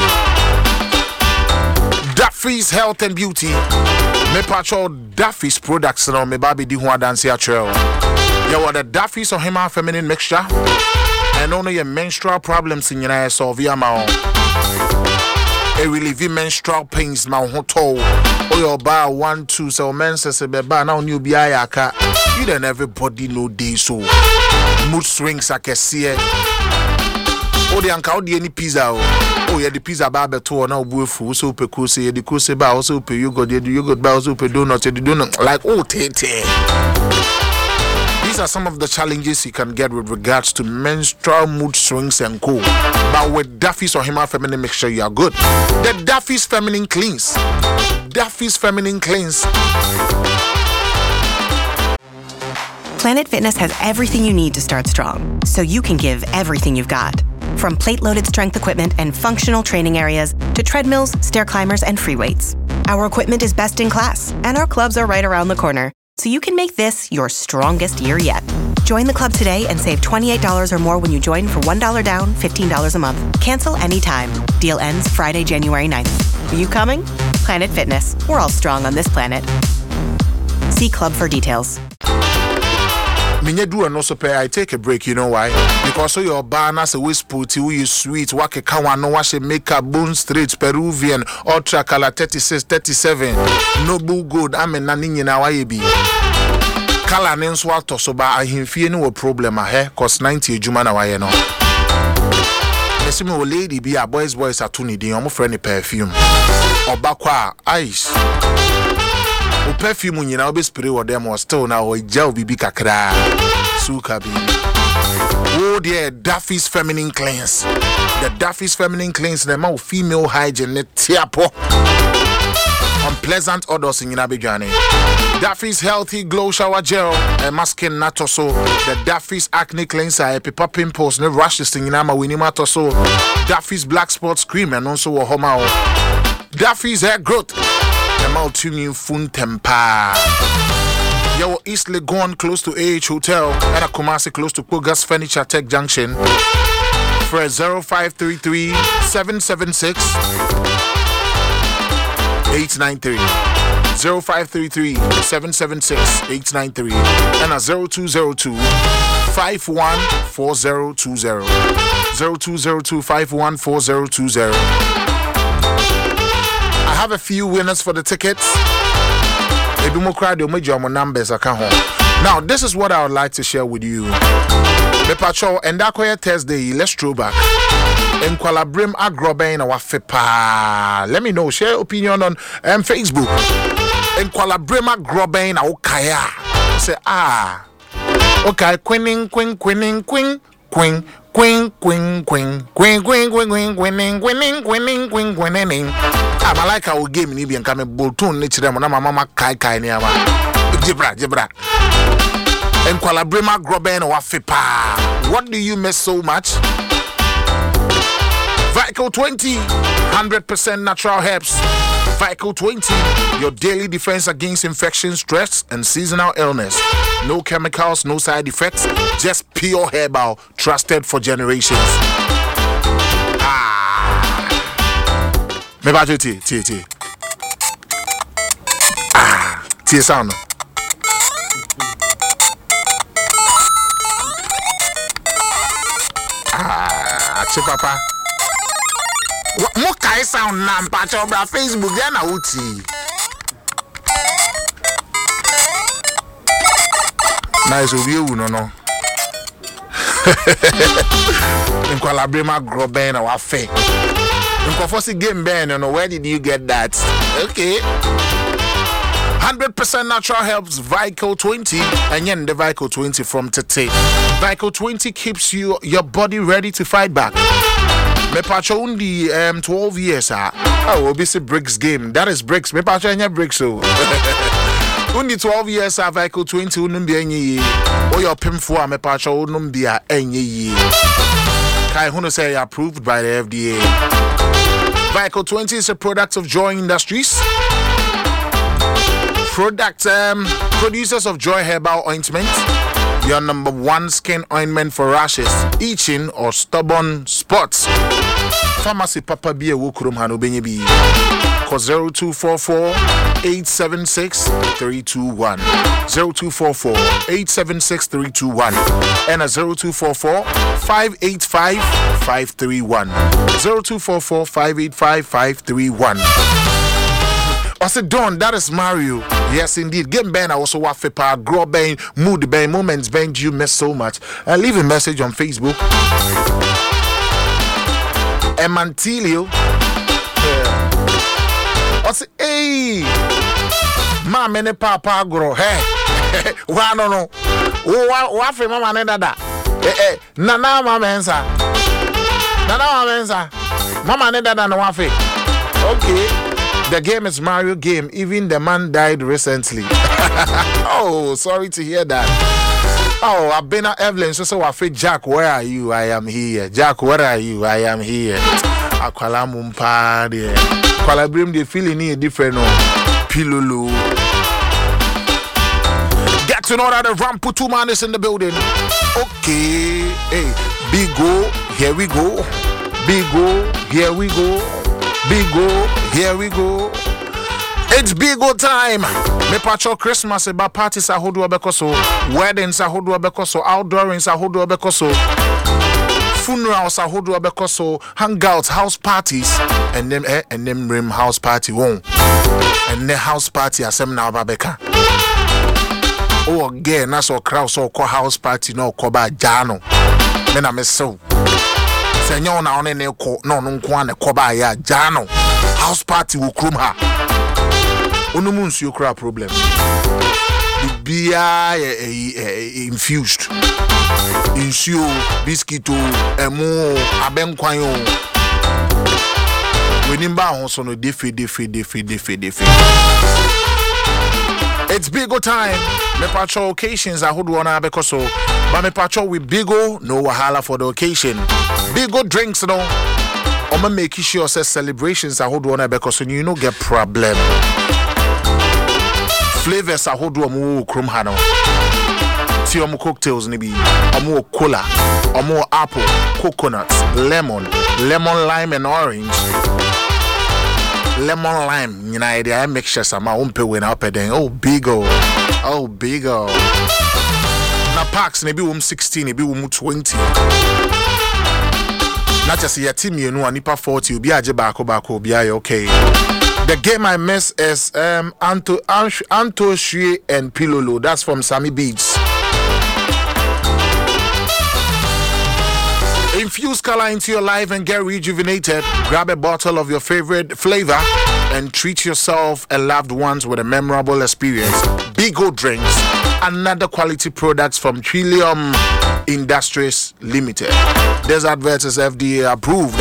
Duffy's Health and Beauty. Me patrol Duffy's products and me baby di huwa dance ya trail. You want the Duffy's or him feminine mixture? And only your menstrual problems in your solve via my a relieving menstrual pains now hotel or your bar 1-2 so men says a beba now new biaka. You don't everybody know day so mood swings I can see it. Oh the anka the any pizza oh yeah the pizza bar beto now bufu so pe kose the kose bar also pe you got bar also pe donut the donut like oh tete. These are some of the challenges you can get with regards to menstrual mood swings and co. But with Duffy's or Hima Feminine mixture, you are good. The Duffy's Feminine Cleanse. Duffy's Feminine Cleanse. Planet Fitness has everything you need to start strong, so you can give everything you've got. From plate-loaded strength equipment and functional training areas to treadmills, stair climbers, and free weights. Our equipment is best in class, and our clubs are right around the corner. So you can make this your strongest year yet. Join the club today and save $28 or more when you join for $1 down, $15 a month. Cancel anytime. Deal ends Friday, January 9th. Are you coming? Planet Fitness. We're all strong on this planet. See club for details. Minye do and also pay I take a break, you know why? Because so your banners a whispooty, we use sweet, wake kawa no wash makeup, bone straight, Peruvian, ultra color 36, 37, noble good, I'm a nanny in our be. Color names what to so by I him fear no problem ahe, cause 90 Jumana why no. The same lady be a boys are tuning the almost friendly perfume. Or bakwa ice. O perfume you know be spray or them or still now or gel bibi kakra suka bi. Oh dear Duffy's Feminine Cleanse. The Duffy's Feminine Cleanse the more female hygiene tiapo. Unpleasant odors in Abidjane. Duffy's Healthy Glow Shower Gel and Masking Natoso. The Duffy's Acne Cleanser a paper pimples no rashes in Nama Winimatoso. Duffy's Black Spots Cream and also a Homao. Duffy's Hair Growth. Tuning Fun Tempa. Yo, East Legon close to AH Hotel and a Kumasi close to Pogas Furniture Tech Junction. For 0533 776 893 0533 776 893 and a 0202 514020 0202 514020. I have a few winners for the tickets. Edumokrade omejo numbers aka ho. Now, this is what I would like to share with you. Me pacho endakoye Thursday, let's throw back. En Kwalabrim agroben na wafepa. Let me know, share opinion on Facebook. En Kwalabrim agroben na okaya. Say okay, quinning. I like our game in Ibian Kame Bolton, nature, mama kai near Jibra. And Kwalabrima Groben or Fipa. What do you miss so much? Vico 20, 100% natural herbs. Vico 20, your daily defense against infection, stress, and seasonal illness. No chemicals, no side effects, just pure herbal, trusted for generations. Me ba ti. Ti sound. Ache papa. Mo kai sound na mpacha obra Facebook ya na uti. Nice review no. Nkwalabrima groben na wa fe. Nkwofosi game ben no, where did you get that? Okay. 100% natural helps Vico 20 and yen the Vico 20 from today. Vico 20 keeps your body ready to fight back. Me pacho undi 12 years oh obisi bricks game. That is bricks. Me pacho enya bricks so. Undi 12 years Vico 20 unumbi enye. O your pimfo me pacho unumbi enye. Kai huno say approved by the FDA. Vico 20 is a product of Joy Industries. Producers of Joy Herbal Ointment, your #1 skin ointment for rashes, itching, or stubborn spots. Pharmacy Papa Bia Wukurum Hanu Benyebi. Call 0244-876-321. 0244-876-321 and a 0244-585-531. 0244-585-531. I said, Don, that is Mario. Yes, indeed. Game Ben, I also want Fipa, Grow Ben, Mood Ben, Moments Ben, you miss so much. Leave a message on Facebook. Emantilio. I say, hey, ma mene papa grow. Hey, no. What for mama neda? Nana mama ensa. Mama neda no wafe. Okay. The game is Mario game. Even the man died recently. Oh, sorry to hear that. Oh, I've been at Evelyn. So I feel Jack, where are you? I am here. Jack, where are you? I am here. Akwala mumpa de. Akwala brim the feeling here different. Pilulu. Get to know that the Ramputu man is in the building. Okay. Hey, Bigo, here we go. Bigo, here we go. Bigo, here we go. It's Bigo time. Me pacho Christmas eba parties ahodo abekoso, weddings ahodo abekoso, outdoorings ahodo abekoso, funerals ahodo abekoso, hangouts, house parties, and them rim house party won. And the house party asem na babeka. Oh again, that's all crowd so call house party no koba jano. Then I so. Senyo na one ne ko no nkwa ne koba ya jano. House party will krum ha. Onumu nsuo kra problem. Bia infused. Nsuo, biscuito, emo, abenkwan yo. Wenimba ho so no defe. It's Bigo time. Me patrol occasions I would wanna bekoso. But me patrol with Bigo, no wahala for the occasion. Bigo drinks no. I'ma make sure say celebrations I would wanna bekoso you no get problem. Flavors I would want krum hano. See cocktails nibi. More cola, more apple, coconuts, lemon, lime and orange. Lemon lime, you know, I make sure some umpe when up then. Oh, Bigo. Na packs, maybe 16, maybe 20. Not just your team, you know, nipa 40, you'll be a jabako, be okay. The game I miss is Anto Shue and Pilolo. That's from Sammy Beats. Infuse color into your life and get rejuvenated. Grab a bottle of your favorite flavor and treat yourself and loved ones with a memorable experience. Bigo Drinks, another quality products from Trillium Industries Limited. This advert is FDA approved.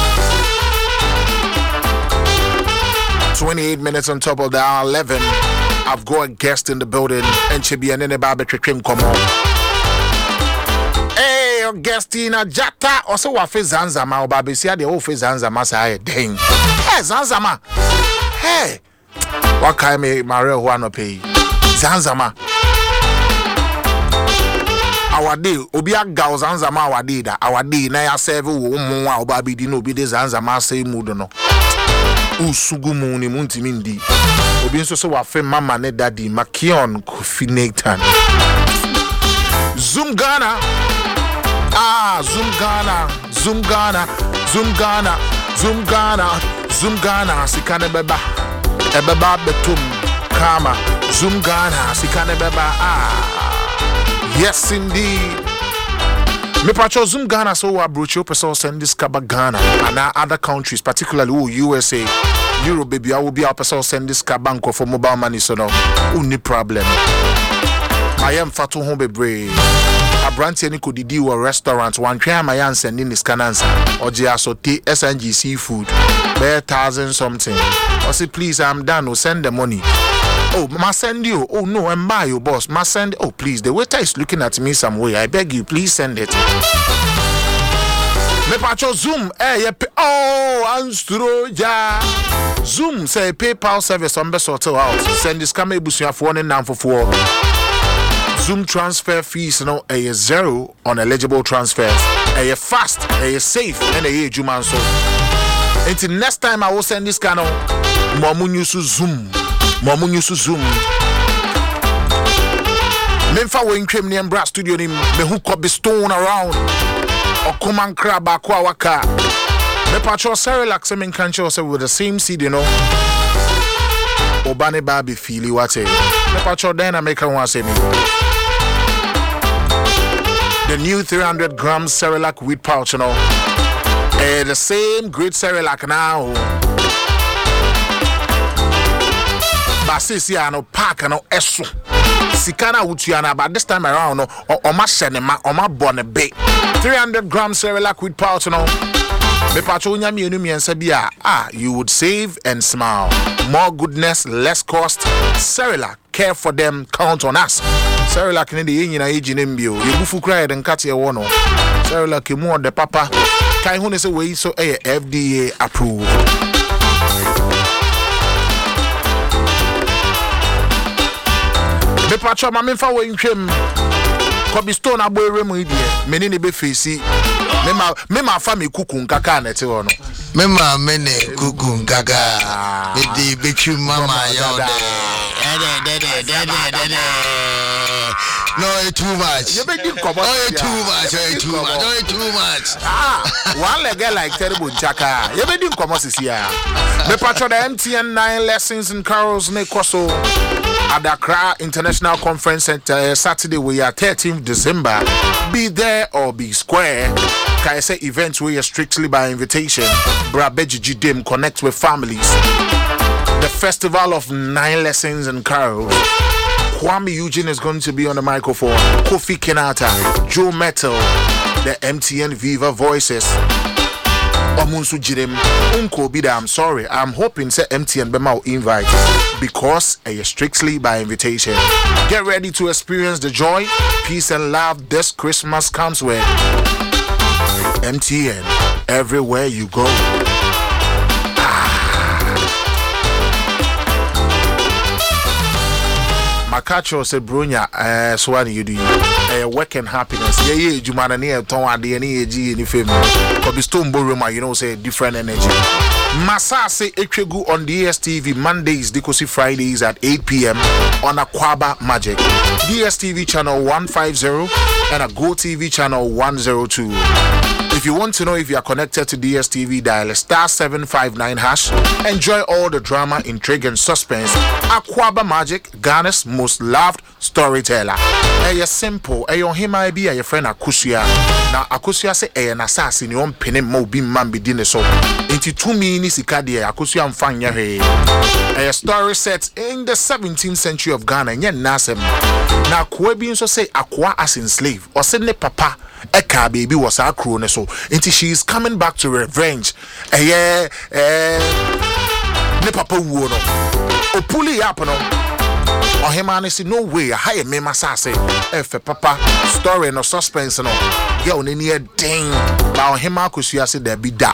28 minutes on top of the hour 11. I've got a guest in the building and Chibi and Babe Trim come on. Hey, Augustina Jata also wa face Zanzama or Babisia the old face Zanzama say dang. Hey Zanzama. Hey. What kind of Mario Juano pay? Zanzama. Our day, Obia Gao Zanzama our day that our day na ya serve wo baby di no be the Zanzama say mood no. Usugumu ni munti mindi. Obi nso so wa fe mama ne daddy Makion Kofi Nathan. Zoom Ghana. Zoom Ghana. Zoom Ghana. Zoom Ghana. Zoom Ghana. Zoom Ghana. Sikane beba. Ebeba betum. Kama. Zoom Ghana. Sikane beba. Yes indeed. Me pacho Zoom Ghana so wa brocho person send this kaba Ghana and other countries, particularly USA, Europe baby. I will be a person send this kabanko for mobile money so no only problem. I am fatu home bebre. A branch any could do a restaurant one try my answer in this canansa or jiasote SNG seafood. Bear 1,000 something. I say please I'm done. Or send the money. Oh, ma send you. Oh no, I'm by you, boss. Ma send. Oh please, the waiter is looking at me some way. I beg you, please send it. Me pacho Zoom. Anstro ja. Zoom say PayPal service on best sort out. Send this camera busuya for 1 Zoom transfer fees no a zero on eligible transfers. A fast, a safe, and a juman so. Until next time I will send this channel. Momunyu Zoom. Momunyu Zoom. Memfa we ntwem ne mbra studio nim me hook up the stone around. Okuman crab akwa waka. Me patro Cerelac men kancho say with the same seed, you know. Obane baby feely wate. Me patro then I make one say me. The new 300 grams Cerelac wheat pouch, you know. The same great Cerelac now. Basisi ano pack ano eso. Sikana utiana, but this time around no oma shenema oma bone be 300 grams Cerelac with pouch no me pacho nyami enu miensa bia you would save and smile. More goodness, less cost. Cerelac, care for them, count on us. Cerelac ne de nyina egi nembio ye bufu kra de nkate e wo no Cerelac mu de papa kai hu ne se we so FDA approved. Me patro ma memfa we ntwem Kobe Stone aboere mu idie meni ne be face me ma fa me kuku nkaka na te ho no me ma me ne kuku nkaka me di bechu mama yo de no it's too much you be di kobo too much one leg like terrible chaka you be di komo sisia me patro the MTN 9 lessons in carols ne koso at the Accra International Conference Center Saturday we are 13th December. Be there or be square. Can I say events we are strictly by invitation. Brabeji Dim connect with families. The Festival of 9 Lessons and Carols. Kwame Eugene is going to be on the microphone. Kofi Kenata, Joe Metal, the MTN Viva Voices. Omunsu Jirem, Unko Bida, I'm sorry. I'm hoping say MTN Bema will invite because strictly by invitation. Get ready to experience the joy, peace, and love this Christmas comes with MTN everywhere you go. Makacho se bronya swani you do work and happiness ye jumana ne ton ade ne eji ni fam Kobe Stone Boroma you know say different energy. Masase Etwegu on DSTV Mondays Dikosi Fridays at 8 p.m. on Akwaba Magic DSTV channel 150 and a Go TV channel 102. If you want to know if you are connected to DSTV, dial *759#. Enjoy all the drama, intrigue, and suspense. Aquaba Magic, Ghana's most loved storyteller. Eye simple. Eye him I be a friend Akusia. Now Akusia say eye an assassin. You want penny mo be man be dinner so. Into 2 minutes ikadia Akusia am fan ya hey. A story set in the 17th century of Ghana. Nye nasem. Now Kwebi so say Akwa as in slave or send papa. Eka baby was a crew so until she is coming back to revenge. Ne papa wo no. O pull up no. Or him honestly no way. I hire me masase. If papa story no suspense no. Yo ni near ding. But him akusia say there be that.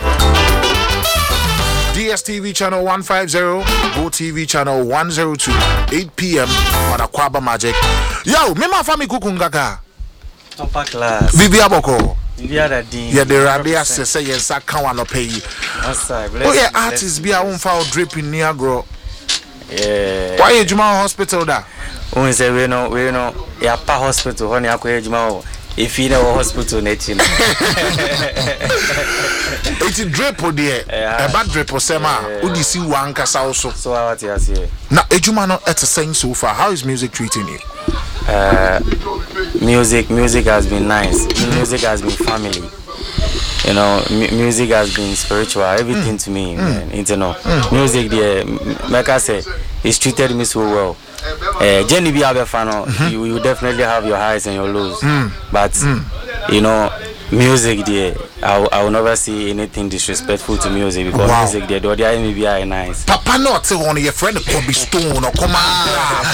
DSTV channel 150, Go TV channel 102, 8 p.m. on Aquaba Magic. Yo, me ma fami kukungaga. Upper class. Vivi aboko. Vivi ada din. Yeah, the radio say yes, I can't want to pay you. Oh yeah, artists be a one foul drip in Niagara. Yeah. Why you Juma hospital da? We say we know, ya pa hospital. Honey, I go Juma. If you know hospital, netina. It's a drip there. A bad drip or sema. Udi see one kasa also. So what you say? Now, Ejuma no at the same so far. How is music treating you? Music has been nice. Music has been family. You know, music has been spiritual. Everything to me, man. You know, music there, like I say, it's treated me so well. Jenny be a fan. You definitely have your highs and your lows. But you know, music there, I will never see anything disrespectful to music because music there, the idea be nice. Papa not say one of your friend Kobe Stone or come on.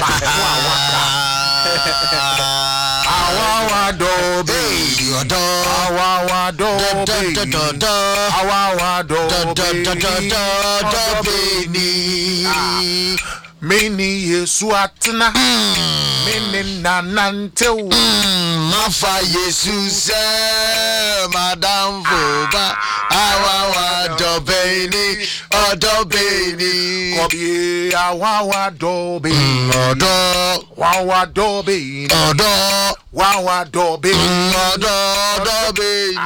Mini Yesuatna, Mini Nanante, Mafa Jesus, Madame Voba, Awa Dobeni, Odobeni, Kobi, Awa Dobe, Odo, Wawa Dobe, Odo, Wawa Dobe, Odobeni.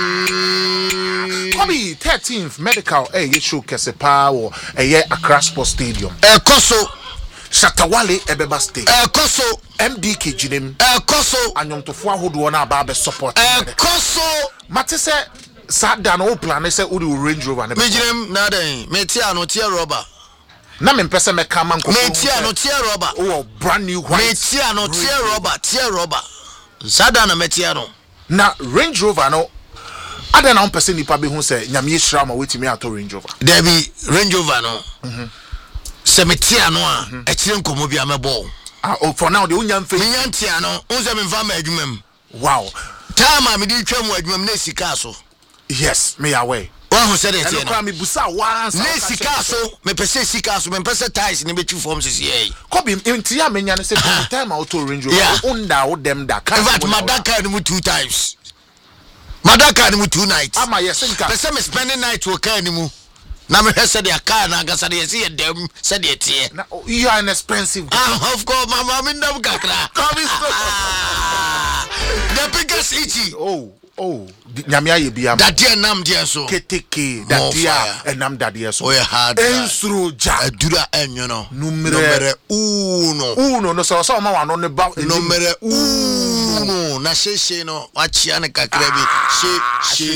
Kobi 13th medical show Kesepa or a year Accra Sports Stadium. Koso. Shatawale Ebeba State. Koso. MDK Jinim. Koso. Anyom to fwa hodo na ba support. Koso. Mate se sada no plan se udi Range Rover ne. Me jinim na den. Me tia no tia rubber. Na me pese me kama nko. Me tia no tia rubber. Oh brand new white. Me tia no tia rubber. Sada na me tia no. Na Range Rover no. Ada na pese nipa be hu se nyame yeshira ma wetimi ato Range Rover. There be Range Rover no. Semetia no a ekire nkomo bia mebo. Oh for now the unyam fe. Nyantia no, unse me fa ma adwumam. Wow. Tama me di twam adwumam na sika so. Yes, me away. Wa hu se de tie no. Na me busa once. Na sika so, me pese sika so, me pese ties ni betwi form sisi ye. Kobi ntia menya ne se time auto Range Rover. Unda wo dem da. In fact, Madaka ni 2 times. Madaka ni 2 nights. Ama yes nka. Pese me spending night wo car ni mu. Na me hwese de car na gasa de ye dem se de tie. Na you are an expensive guy. Of course, mama me ndam kakra. Kobi The biggest itchy. Oh, nyame aye bia. Dadia nam dia so. Keteke, dadia enam dadia so. Oh yeah, hard. Ensroja. Adura enyo no. Numere uno. Uno no so ma wano ne ba. Numere uno. Na sheshe no. Wachia ne kakra bi. She.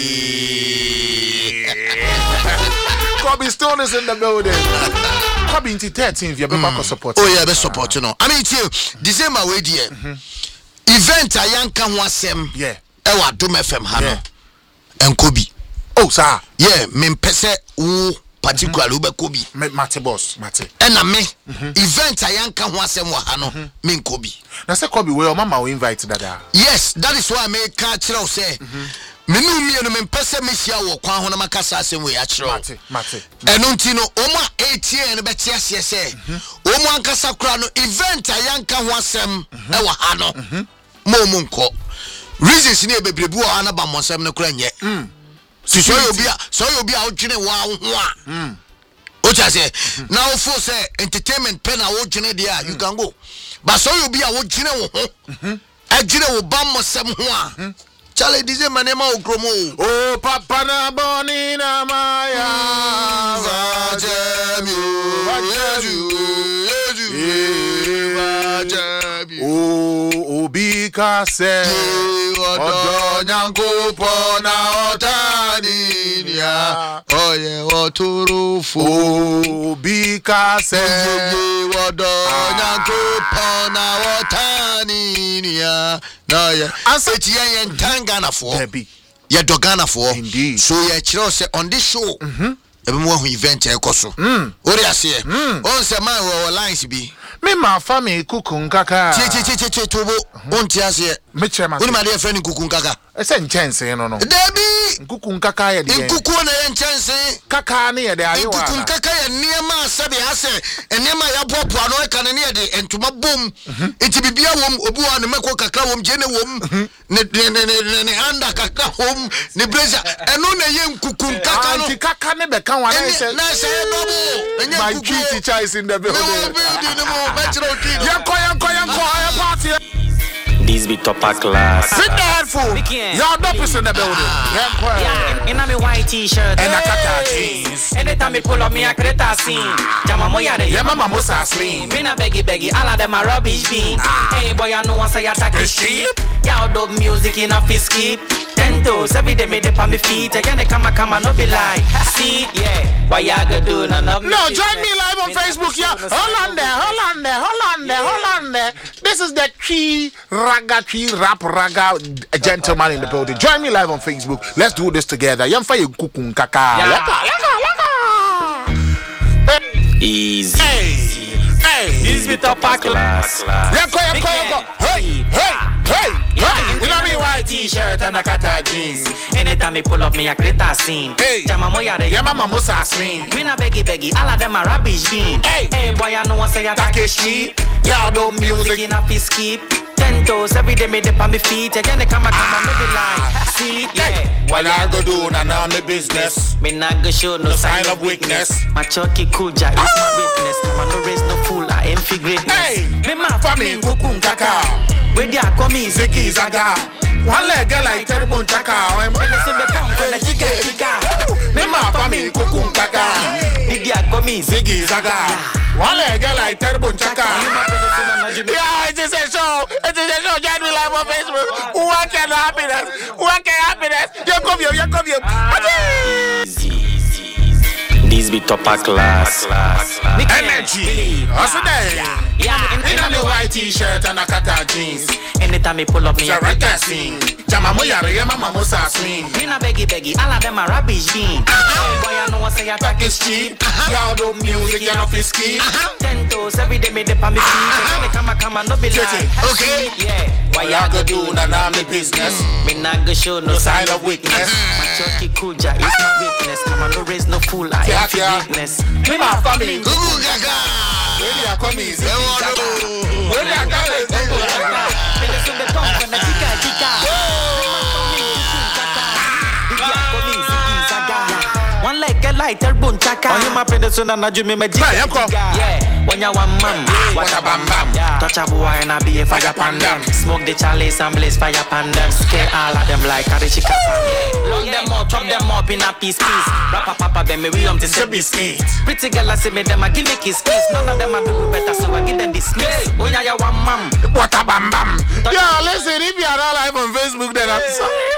Kobe Stone is in the building. Kobe into 13th, you be back support. Oh yeah, be support you know. I mean, December we there. Event a yanka ho asem. Yeah. Ewa Dom FM ha no. Enkobi. Oh sir. Yeah, me pese wo particularly ube Kobi. Mate boss, mate. Ena me event a yanka ho asem wa ha no me Nkobi. Na say Kobe we mama we invite dada. Yes, that is why me ka kire o say. Me no me no me pese me hia wo kwan ho na makasa asem we a kire. Mate. Eno nti no oma ATN no be tie ase say. Omo ankasa kura no event a yanka ho asem e wa ha no. Mo nko. Reasons ni ebebrebu o anaba monsem no kura nye. So you be a odwene wa ho a. O cha say now for say entertainment pen a odwene there you can go. But so you be a odwene wo ho. Adwene wo ba monsem ho a. Charlie dize manema okromo. Oh papa na boni na maya. Oh obika se. Odo nyanko na otaninia. Oye oturufu. Oh obika se. Odo nyanko na otaninia. Na ye. Eti ye ntangana for. Ye dogana for. Indeed. So ye chiro se on this show. Ebe mo event e koso. Ori ase. On se man wo lines bi. Me ma fa me kukun kaka. Che tobo. On ti ase. Me chema. Uni ma de friend kukun kaka. Ese nchense no no. Debi. Kukun kaka ye de. Kukun na ye nchense. Kaka ne ye de ayo wa. Kukun kaka ye niema asabe ase. Niema ya boapo no e kan ne ye de entuma bom. Enti bibia wom obi wa ne meko kakra wom je ne wom. Ne anda kakra wom. Ne blazer. Eno na ye kukun kaka no. Anti kaka ne be kan wa na se. Na se double. My key teacher is in the building. Party. These be topper class. Sit the headphone. Y'all dope is in the building. Yeah, in a me white t-shirt and a kata jeans. Anytime me pull up me a creta scene. Jama moya de yeah, mama musa slim. Me na beggy, all of them are rubbish beans. Hey boy, I know once I attack the sheep. Y'all dope music in a fist keep. 10 toes every day me dip on me feet. Again they come no be like. See, yeah. Why y'all gonna do none of me? No, join me live on Facebook, yeah. Hold on there. This is the key rap raga gentleman in the building. Join me live on Facebook. Let's do this together. Yamfa ye kukun kaka. Easy. Hey. This be topper class. Hey. You know me white t-shirt and a kata jeans. Anytime me pull up me a creta scene. Hey. Jama moya de yeah, mama musa slim. Me na beggy, all of them are rubbish beans. Hey boy, I know once I attack a sheep. Y'all do music in a fist keep. 10 toes every day me dip on me feet. Again they come no be like. See, yeah. What I go do now me business. Me not go show no sign of weakness. My chucky kuja is my witness. I no raise no fool, I am for greatness. Hey, me ma family kukun kaka. Where they are coming, Ziki Zaga. One leg like terrible chaka. I'm going to be come for the chica. Me ma family kukun kaka. Where they are coming, Ziki Zaga. One leg like terrible chaka. Yeah, it is a show. Join me live on Facebook. What can happiness? You come here. These be topper class. Energy. Also there. Yeah. In a white t-shirt and a kata jeans. Anytime me pull up me a creta scene. Jama moya re mama musa slim. Me na beggy, all of them are rubbish beans. Boy, I know once I attack is cheap. Y'all do music, you know fist keep. 10 toes every day me dip on me feet. And they come no be like. Okay. Yeah. Why y'all go do now me business? Me not go show no sign of weakness. My chucky kuja is my weakness. Come no raise no fool, I am for weakness. Me my family. Kukun kaka. Where they are coming? Where they are coming? One leg a lighter bone chaka. On you my pedestrian and you me magic. Yeah, when you want man, what a bam bam. Touch a boy and I be a fire pandem. Smoke the chalice and blaze fire pandem. Scare all of them like Karishika. Lock them up, chop them up in a piece. Rappa papa them me we to say biscuit. Pretty girl I say me them I give me kiss. None of them I do better so I give them this kiss. When you want man, what a bam bam. Yeah, listen, if you are not live on Facebook then I'm sorry.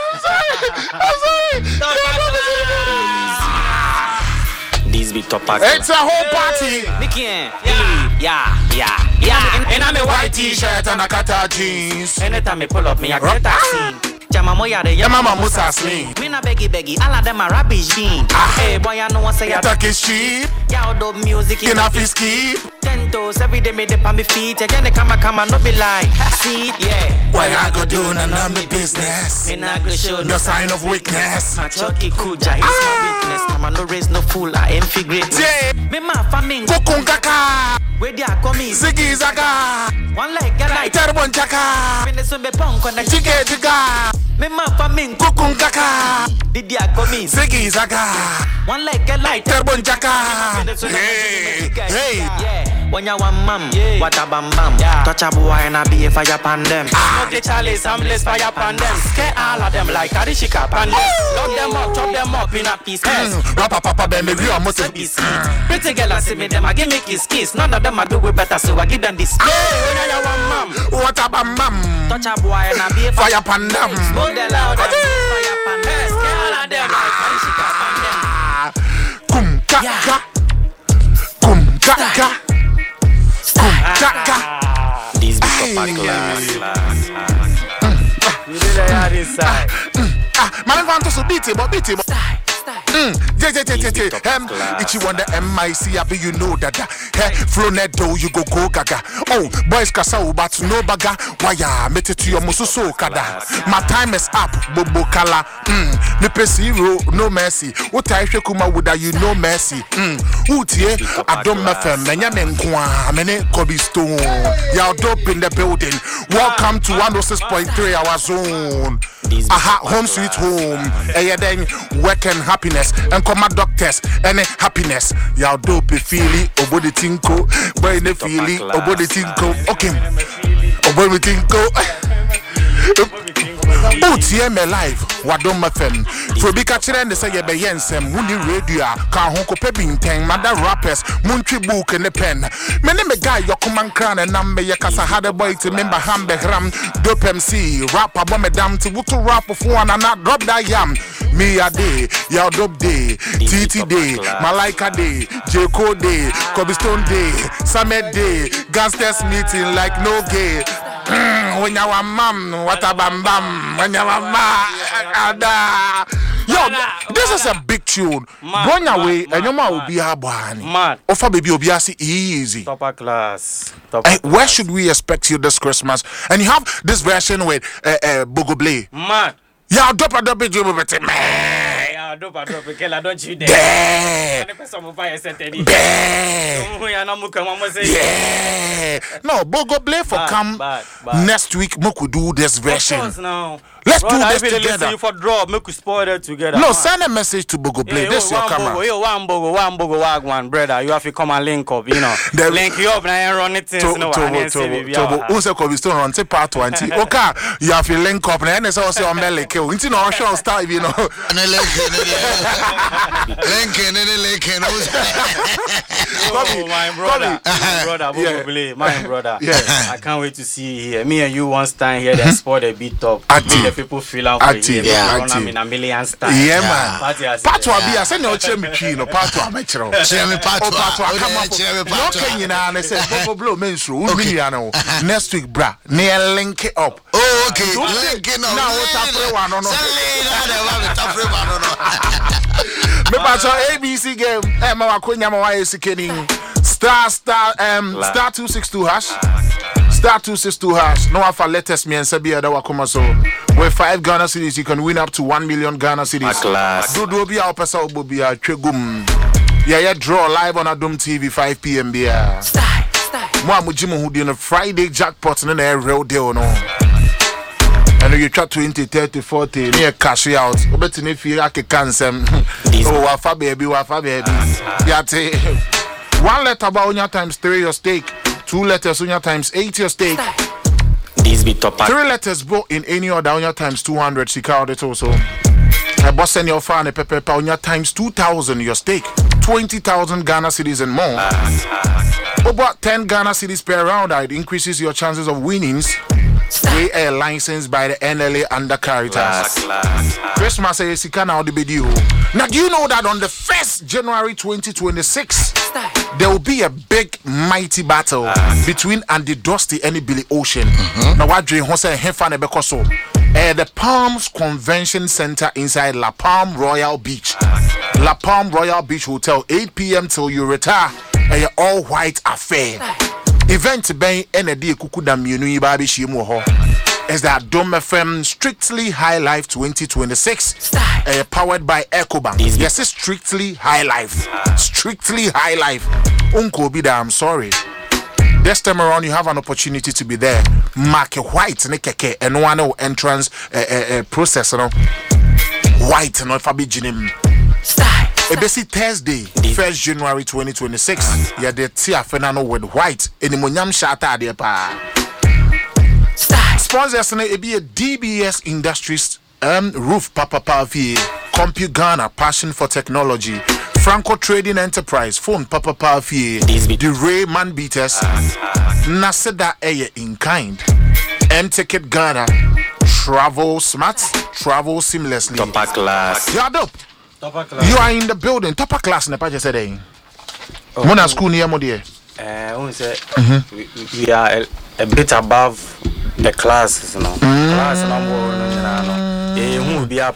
These be topper. It's a whole party. Yeah. And I'm a white t-shirt and a kata jeans. Anytime me pull up me a creta scene. Jama moya de mama musa slim. Me na beggy, all of them are rubbish beans. Hey boy, I know once I attack is cheap. Y'all do music in a fist keep. 10 toes every day me dip on me feet. Again they come no be like. See, yeah. Why I go do now me business? Me not go show no sign of weakness. My chucky kuja is my weakness. Come no raise no fool, I am for greatness. Me ma family kukun kaka. Where they are coming, Ziki Zaga. One leg a light terrible chaka. Me so be punk on the chica. Me ma family kukun kaka. Did they are coming, Ziki Zaga. One leg a light terrible chaka. Hey. Yeah. When you want mum, what a bam bam. Touch a boy and I be a fire pan them. Smoke the chalice and blaze fire pan them. Scare all of them like Karishika pan them. Lock them up, chop them up in a piece. Rapa papa baby, we are most pretty girl I see me them, I give me kiss. None of them I do it better, so I give them this. When you want mum, what a bam bam. Touch a boy and I be a fire pan them. Smoke the loud and fire pan them. Scare all of them like Karishika pan them. Kum kaka, kum kaka, kum kaka. These big class. You did a yard inside. Man, want to beat it, but. If you want the MIC, I be you know that. Flow net do you go gaga. Oh, boys kasau but no baga. Why ya mete to your mususo kada. My time is up, bobo kala. Me pesiro no mercy. What I kuma woulda you no mercy. Utie I don't mefem menya menkwa mene Kobe Stone. Y'all dope in the building. Welcome to 106.3 our zone. Aha, home sweet home. Then work and happiness. And come my doctors and happiness. Y'all dope feely obody tinko. Boy ne feely obody tinko. Okay. Obody tinko. Oh, TM live. What don't my fem? For be catching and say ye be yensem. Wuni radio. Can honko pebin tang. Mother rappers. Munchi book and the pen. My name a guy. Your command crown and number. Your casa had a boy to member hambe ram. Dope MC. Rap a bomb dam to wutu rap of one and not drop that yam. Me a day. Y'all dope day. TT day. Malaika day. J-Code day. Kobe Stone day. Summit day. Gangsters meeting like no gay. When you want mom, what a bam bam. When you want ma, yo, this is a big tune. Going away, and your mom will be a boy. Man, offer baby obiasi easy. Topper class. Where should we expect you this Christmas? And you have this version with Bogoble. Man, yeah, drop a job with it, man. Drop a killer, don't you dare. Yeah. No, Bogoble for come next week. Moku do this version. Let's do this together. You for draw, make we spoil it together. No, send a message to Bogoble. This is your camera. One bogo, one brother. You have to come and link up, you know. Link you up and run it. Also, Kobe Stone on part 20. Okay, you have to link up and it's also on Melike. It's in our show style, you know. My brother, my brother. I can't wait to see you here. Me and you one time here, they sport a bit up. The people feel out for you. I'm in a million stars. Yeah, man. Part one be. I said no chemi no part one metro. Chemi part one. Come on. No Kenya na. I said Bobo blow mensu. Umiliano. Next week, bra. Near link it up. Oh, okay. Link it up. Now what after one no. Me part ABC game. Ma wakonya ma wa esikeni. Star 262 hash. Star 262 hash. No afa latest me and Sabia da wakoma so. With 5 Ghana cedis you can win up to 1 million Ghana cedis. Do be our pesa obobi a twegum. Yeah, draw live on Adom TV 5 p.m. bia. Mo amujimu hudi on Friday jackpot na na real deal no. And you try 20, 30, 40 near cash out. Obetini fi akeka nsem. Oh, wafa baby. Yate. 1 letter about on your times 3 your stake. 2 letters on your times 8 your stake. These be top. 3 letters bro in any order on your times 200 sika it also. I boss send your fan a pepe on your times 2,000 your stake. 20,000 Ghana cedis and more. About 10 Ghana cedis per round, it increases your chances of winnings. We are licensed by the NLA undercarriages. Christmas is now the video. Now, do you know that on the 1st January 2026, there will be a big, mighty battle between Andy Dusty and Billy Ocean? Now, what do you say? The Palms Convention Center inside La Palm Royal Beach. La Palm Royal Beach Hotel, 8 p.m. till you retire. A all-white affair. Event ben ND Kukuda Mienu Ibabi Shimu ho. Is that Dome FM Strictly High Life 2026? Powered by EcoBank. Yes, it's Strictly High Life. Strictly High Life. Unko Bida, I'm sorry. This time around, you have an opportunity to be there. Mark white nekeke and one entrance process. White no fabi jinim. Ebesi Thursday, 1st January 2026. Yeah, the Tia Fernando with white. Inimonyam shata de pa. Sponsors na be a DBS Industries Roof Papa Pavi, Compute Ghana, Passion for Technology, Franco Trading Enterprise, Phone Papa Pavi, the Ray Man Beaters, Naseda Eye in kind, M-Ticket Ghana, Travel Smart, Travel Seamlessly. Topper Class. You are dope. You are in the building. Topper Class, Nepa just said. Mona school near Modier. We are a bit above the classes, you know. Class number. Be on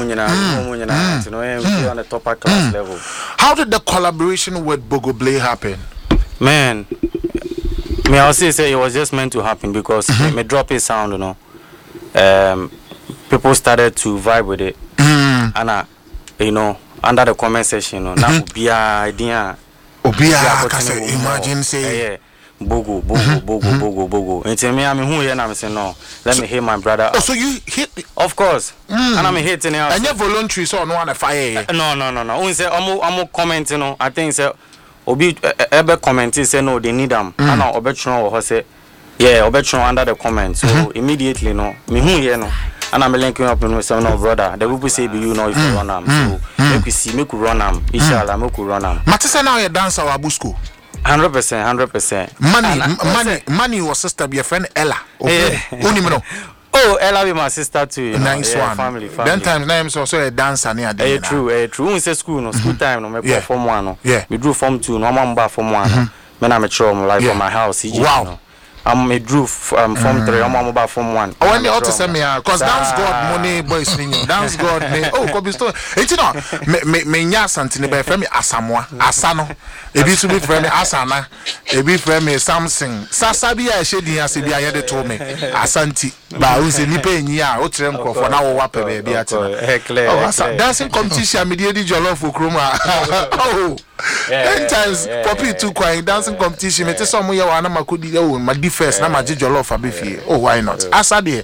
the topper class level. How did the collaboration with Bogo Blay happen? Man, may I say it was just meant to happen because me drop a sound, you know. People started to vibe with it, and you know, under the comment section, you know, now be idea. Imagine say. Bogo. And tell me, I'm who here, and I'm saying no. Let me hear my brother. Oh, so you hit? Of course. And I'm hitting out. And you're voluntary, so no one a fire. No. Only say I'm commenting. No, I think say Obi ever commenting say no, they need them. And now Obetron or say yeah, Obetron under the comment. So immediately no, me who here no. And I'm linking up with myself, no brother. The people say, you know, if you run them. So make we see, make we run them. Inshallah, make we run them. Matisa now you dance our Busco. 100%. Money was sister be a friend Ella. Oh, Ella be my sister too. You know? Nice one. Family. Then times names also a dancer near there. True. We say school, no school time, no. Me form 1, no. Yeah. We drew form 2, no. I'm back form 1. Man, I'm a chum like for my house. Wow. I'm a drew form 3. I'm about form 1. Oh, when they ought to send me because dance God money boys singing. Dance God me. Oh, Kobe Stone. It's not me nya santini by friend me Asamoah. Asano. Ebi to be friend me Asana. Ebi friend me Samsung. Sasabi a shedi ase bi aye de to me. Asanti. Ba we say nipa enyi a o trem krofo na wo wape be bi atina. Oh, dancing competition me dey jollof okroma. Oh. Times Poppy too quiet dancing competition. Me tell some ya wana makodi oh my defense na ma jollof abefie. Oh why not? Asa there.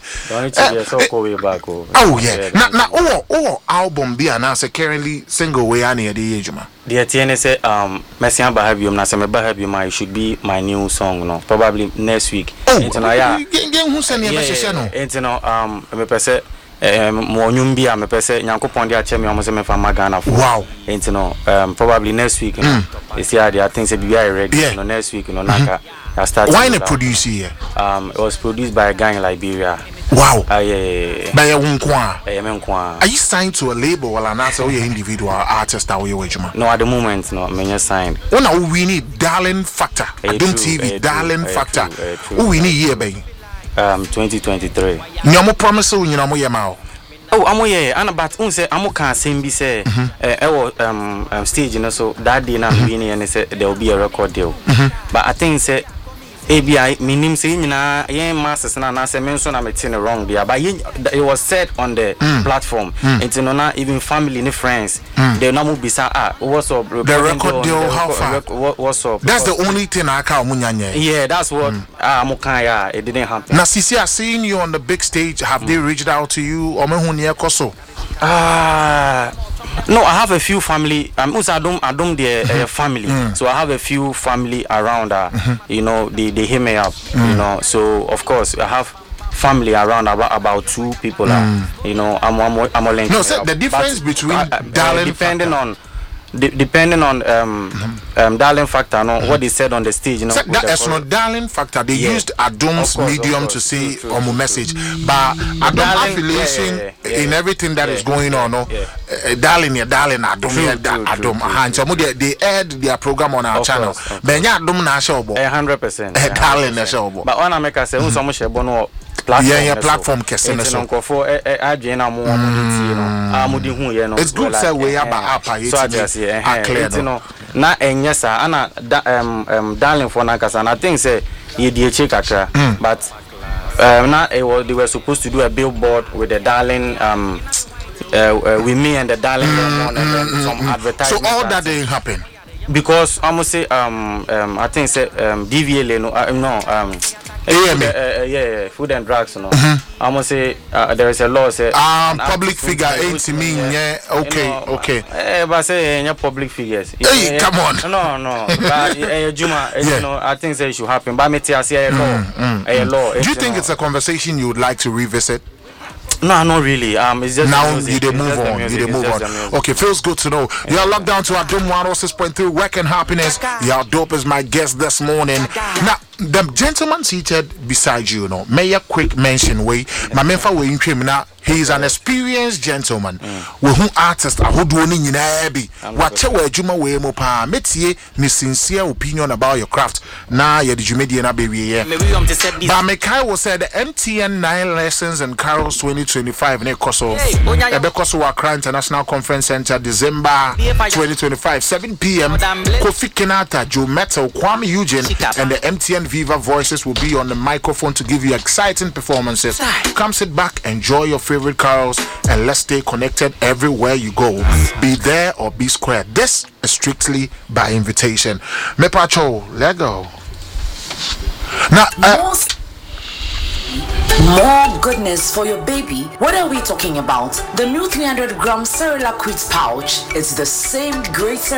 Oh yeah. Na album bi na say currently single way ana dey ejuma. The TN say Messian Bahabium na say me Bahabium it should be my new song no probably next week. Who send you message no? Me pese mo nyumbi a me pese Nyankopon dey ache me omo say me fa magana for. Wow. Probably next week. It's here I think say be ready you know next week you know naka I start. Why not produce here? It was produced by a guy in Liberia. Wow. Yeah. By a unkwa. Are you signed to a label or an answer or your individual artist or your wage? No, at the moment, no. I'm just signed. Oh, now we need Darling Factor. Don't TV, Darling Factor. Oh, we need year, baby. 2023. No promise you know more yamao. Oh, I'm here. And but say I'm can sing be say stage you know so that day na be and say there will be a record deal. But I think say ABI minim say na yen masters na say mention na metin wrong there but it was said on the platform into no even family and friends they no move bisa what's up the record deal how far what's up that's the only thing I can munyanye yeah that's what amukan it didn't happen now Sisi are seeing you on the big stage have they reached out to you or me hu koso no, I have a few family. I don't their family, so I have a few family around. You know, they hear me up. You know, so of course I have family around about 2 people. You know, I'm a link. No, so the difference between Darling depending on Darling Factor, no, what they said on the stage, you know. That's not Darling Factor. They used Adum's medium to say on a message, but Adum affiliation in everything that is going on. No, Darling, Adum. So they aired their program on our channel. But yeah, Adum na show 100%. Darling na show. But when I make a say, so much bono. Platform kese na so it's good say we about na enyesa ana Darling for na kasa and I think say ye die kakra but now they were supposed to do a billboard with the Darling with me and the Darling and then some advertising. So all that didn't happen because I must say I think say DVLA no AMA. Yeah, food and drugs, you know. I must say there is a law say public figure ain't mean okay. But say public figures. Hey, come on. No. But Juma, you know, I think that it should happen. But me say a law. Do you think it's a conversation you would like to revisit? No, not really. It's just now music. You did move on. Okay, feels good to know. You're locked down to Adom 106.3 Work and Happiness. You're dope as my guest this morning. Now, the gentleman seated beside you, may a quick mention way. My member way in criminal. He is an experienced gentleman. We who artist who do in Abbey. Watch where Juma way mo pa metie ni sincere opinion about your craft. Now you did you media na baby. But Mekai was said the MTN 9 lessons and carols 2025 ne koso. Ebe koso Accra International Conference Center December 2025 7 p.m. Kofi Kenata, Joe Metal, Kwame Eugene and the MTN Viva voices will be on the microphone to give you exciting performances. Come sit back, enjoy your favorite carols, and let's stay connected everywhere you go. Be there or be square. This is strictly by invitation. Mepacho, let go. Now, more goodness for your baby. What are we talking about? The new 300-gram Cerelac Quits pouch. It's the same great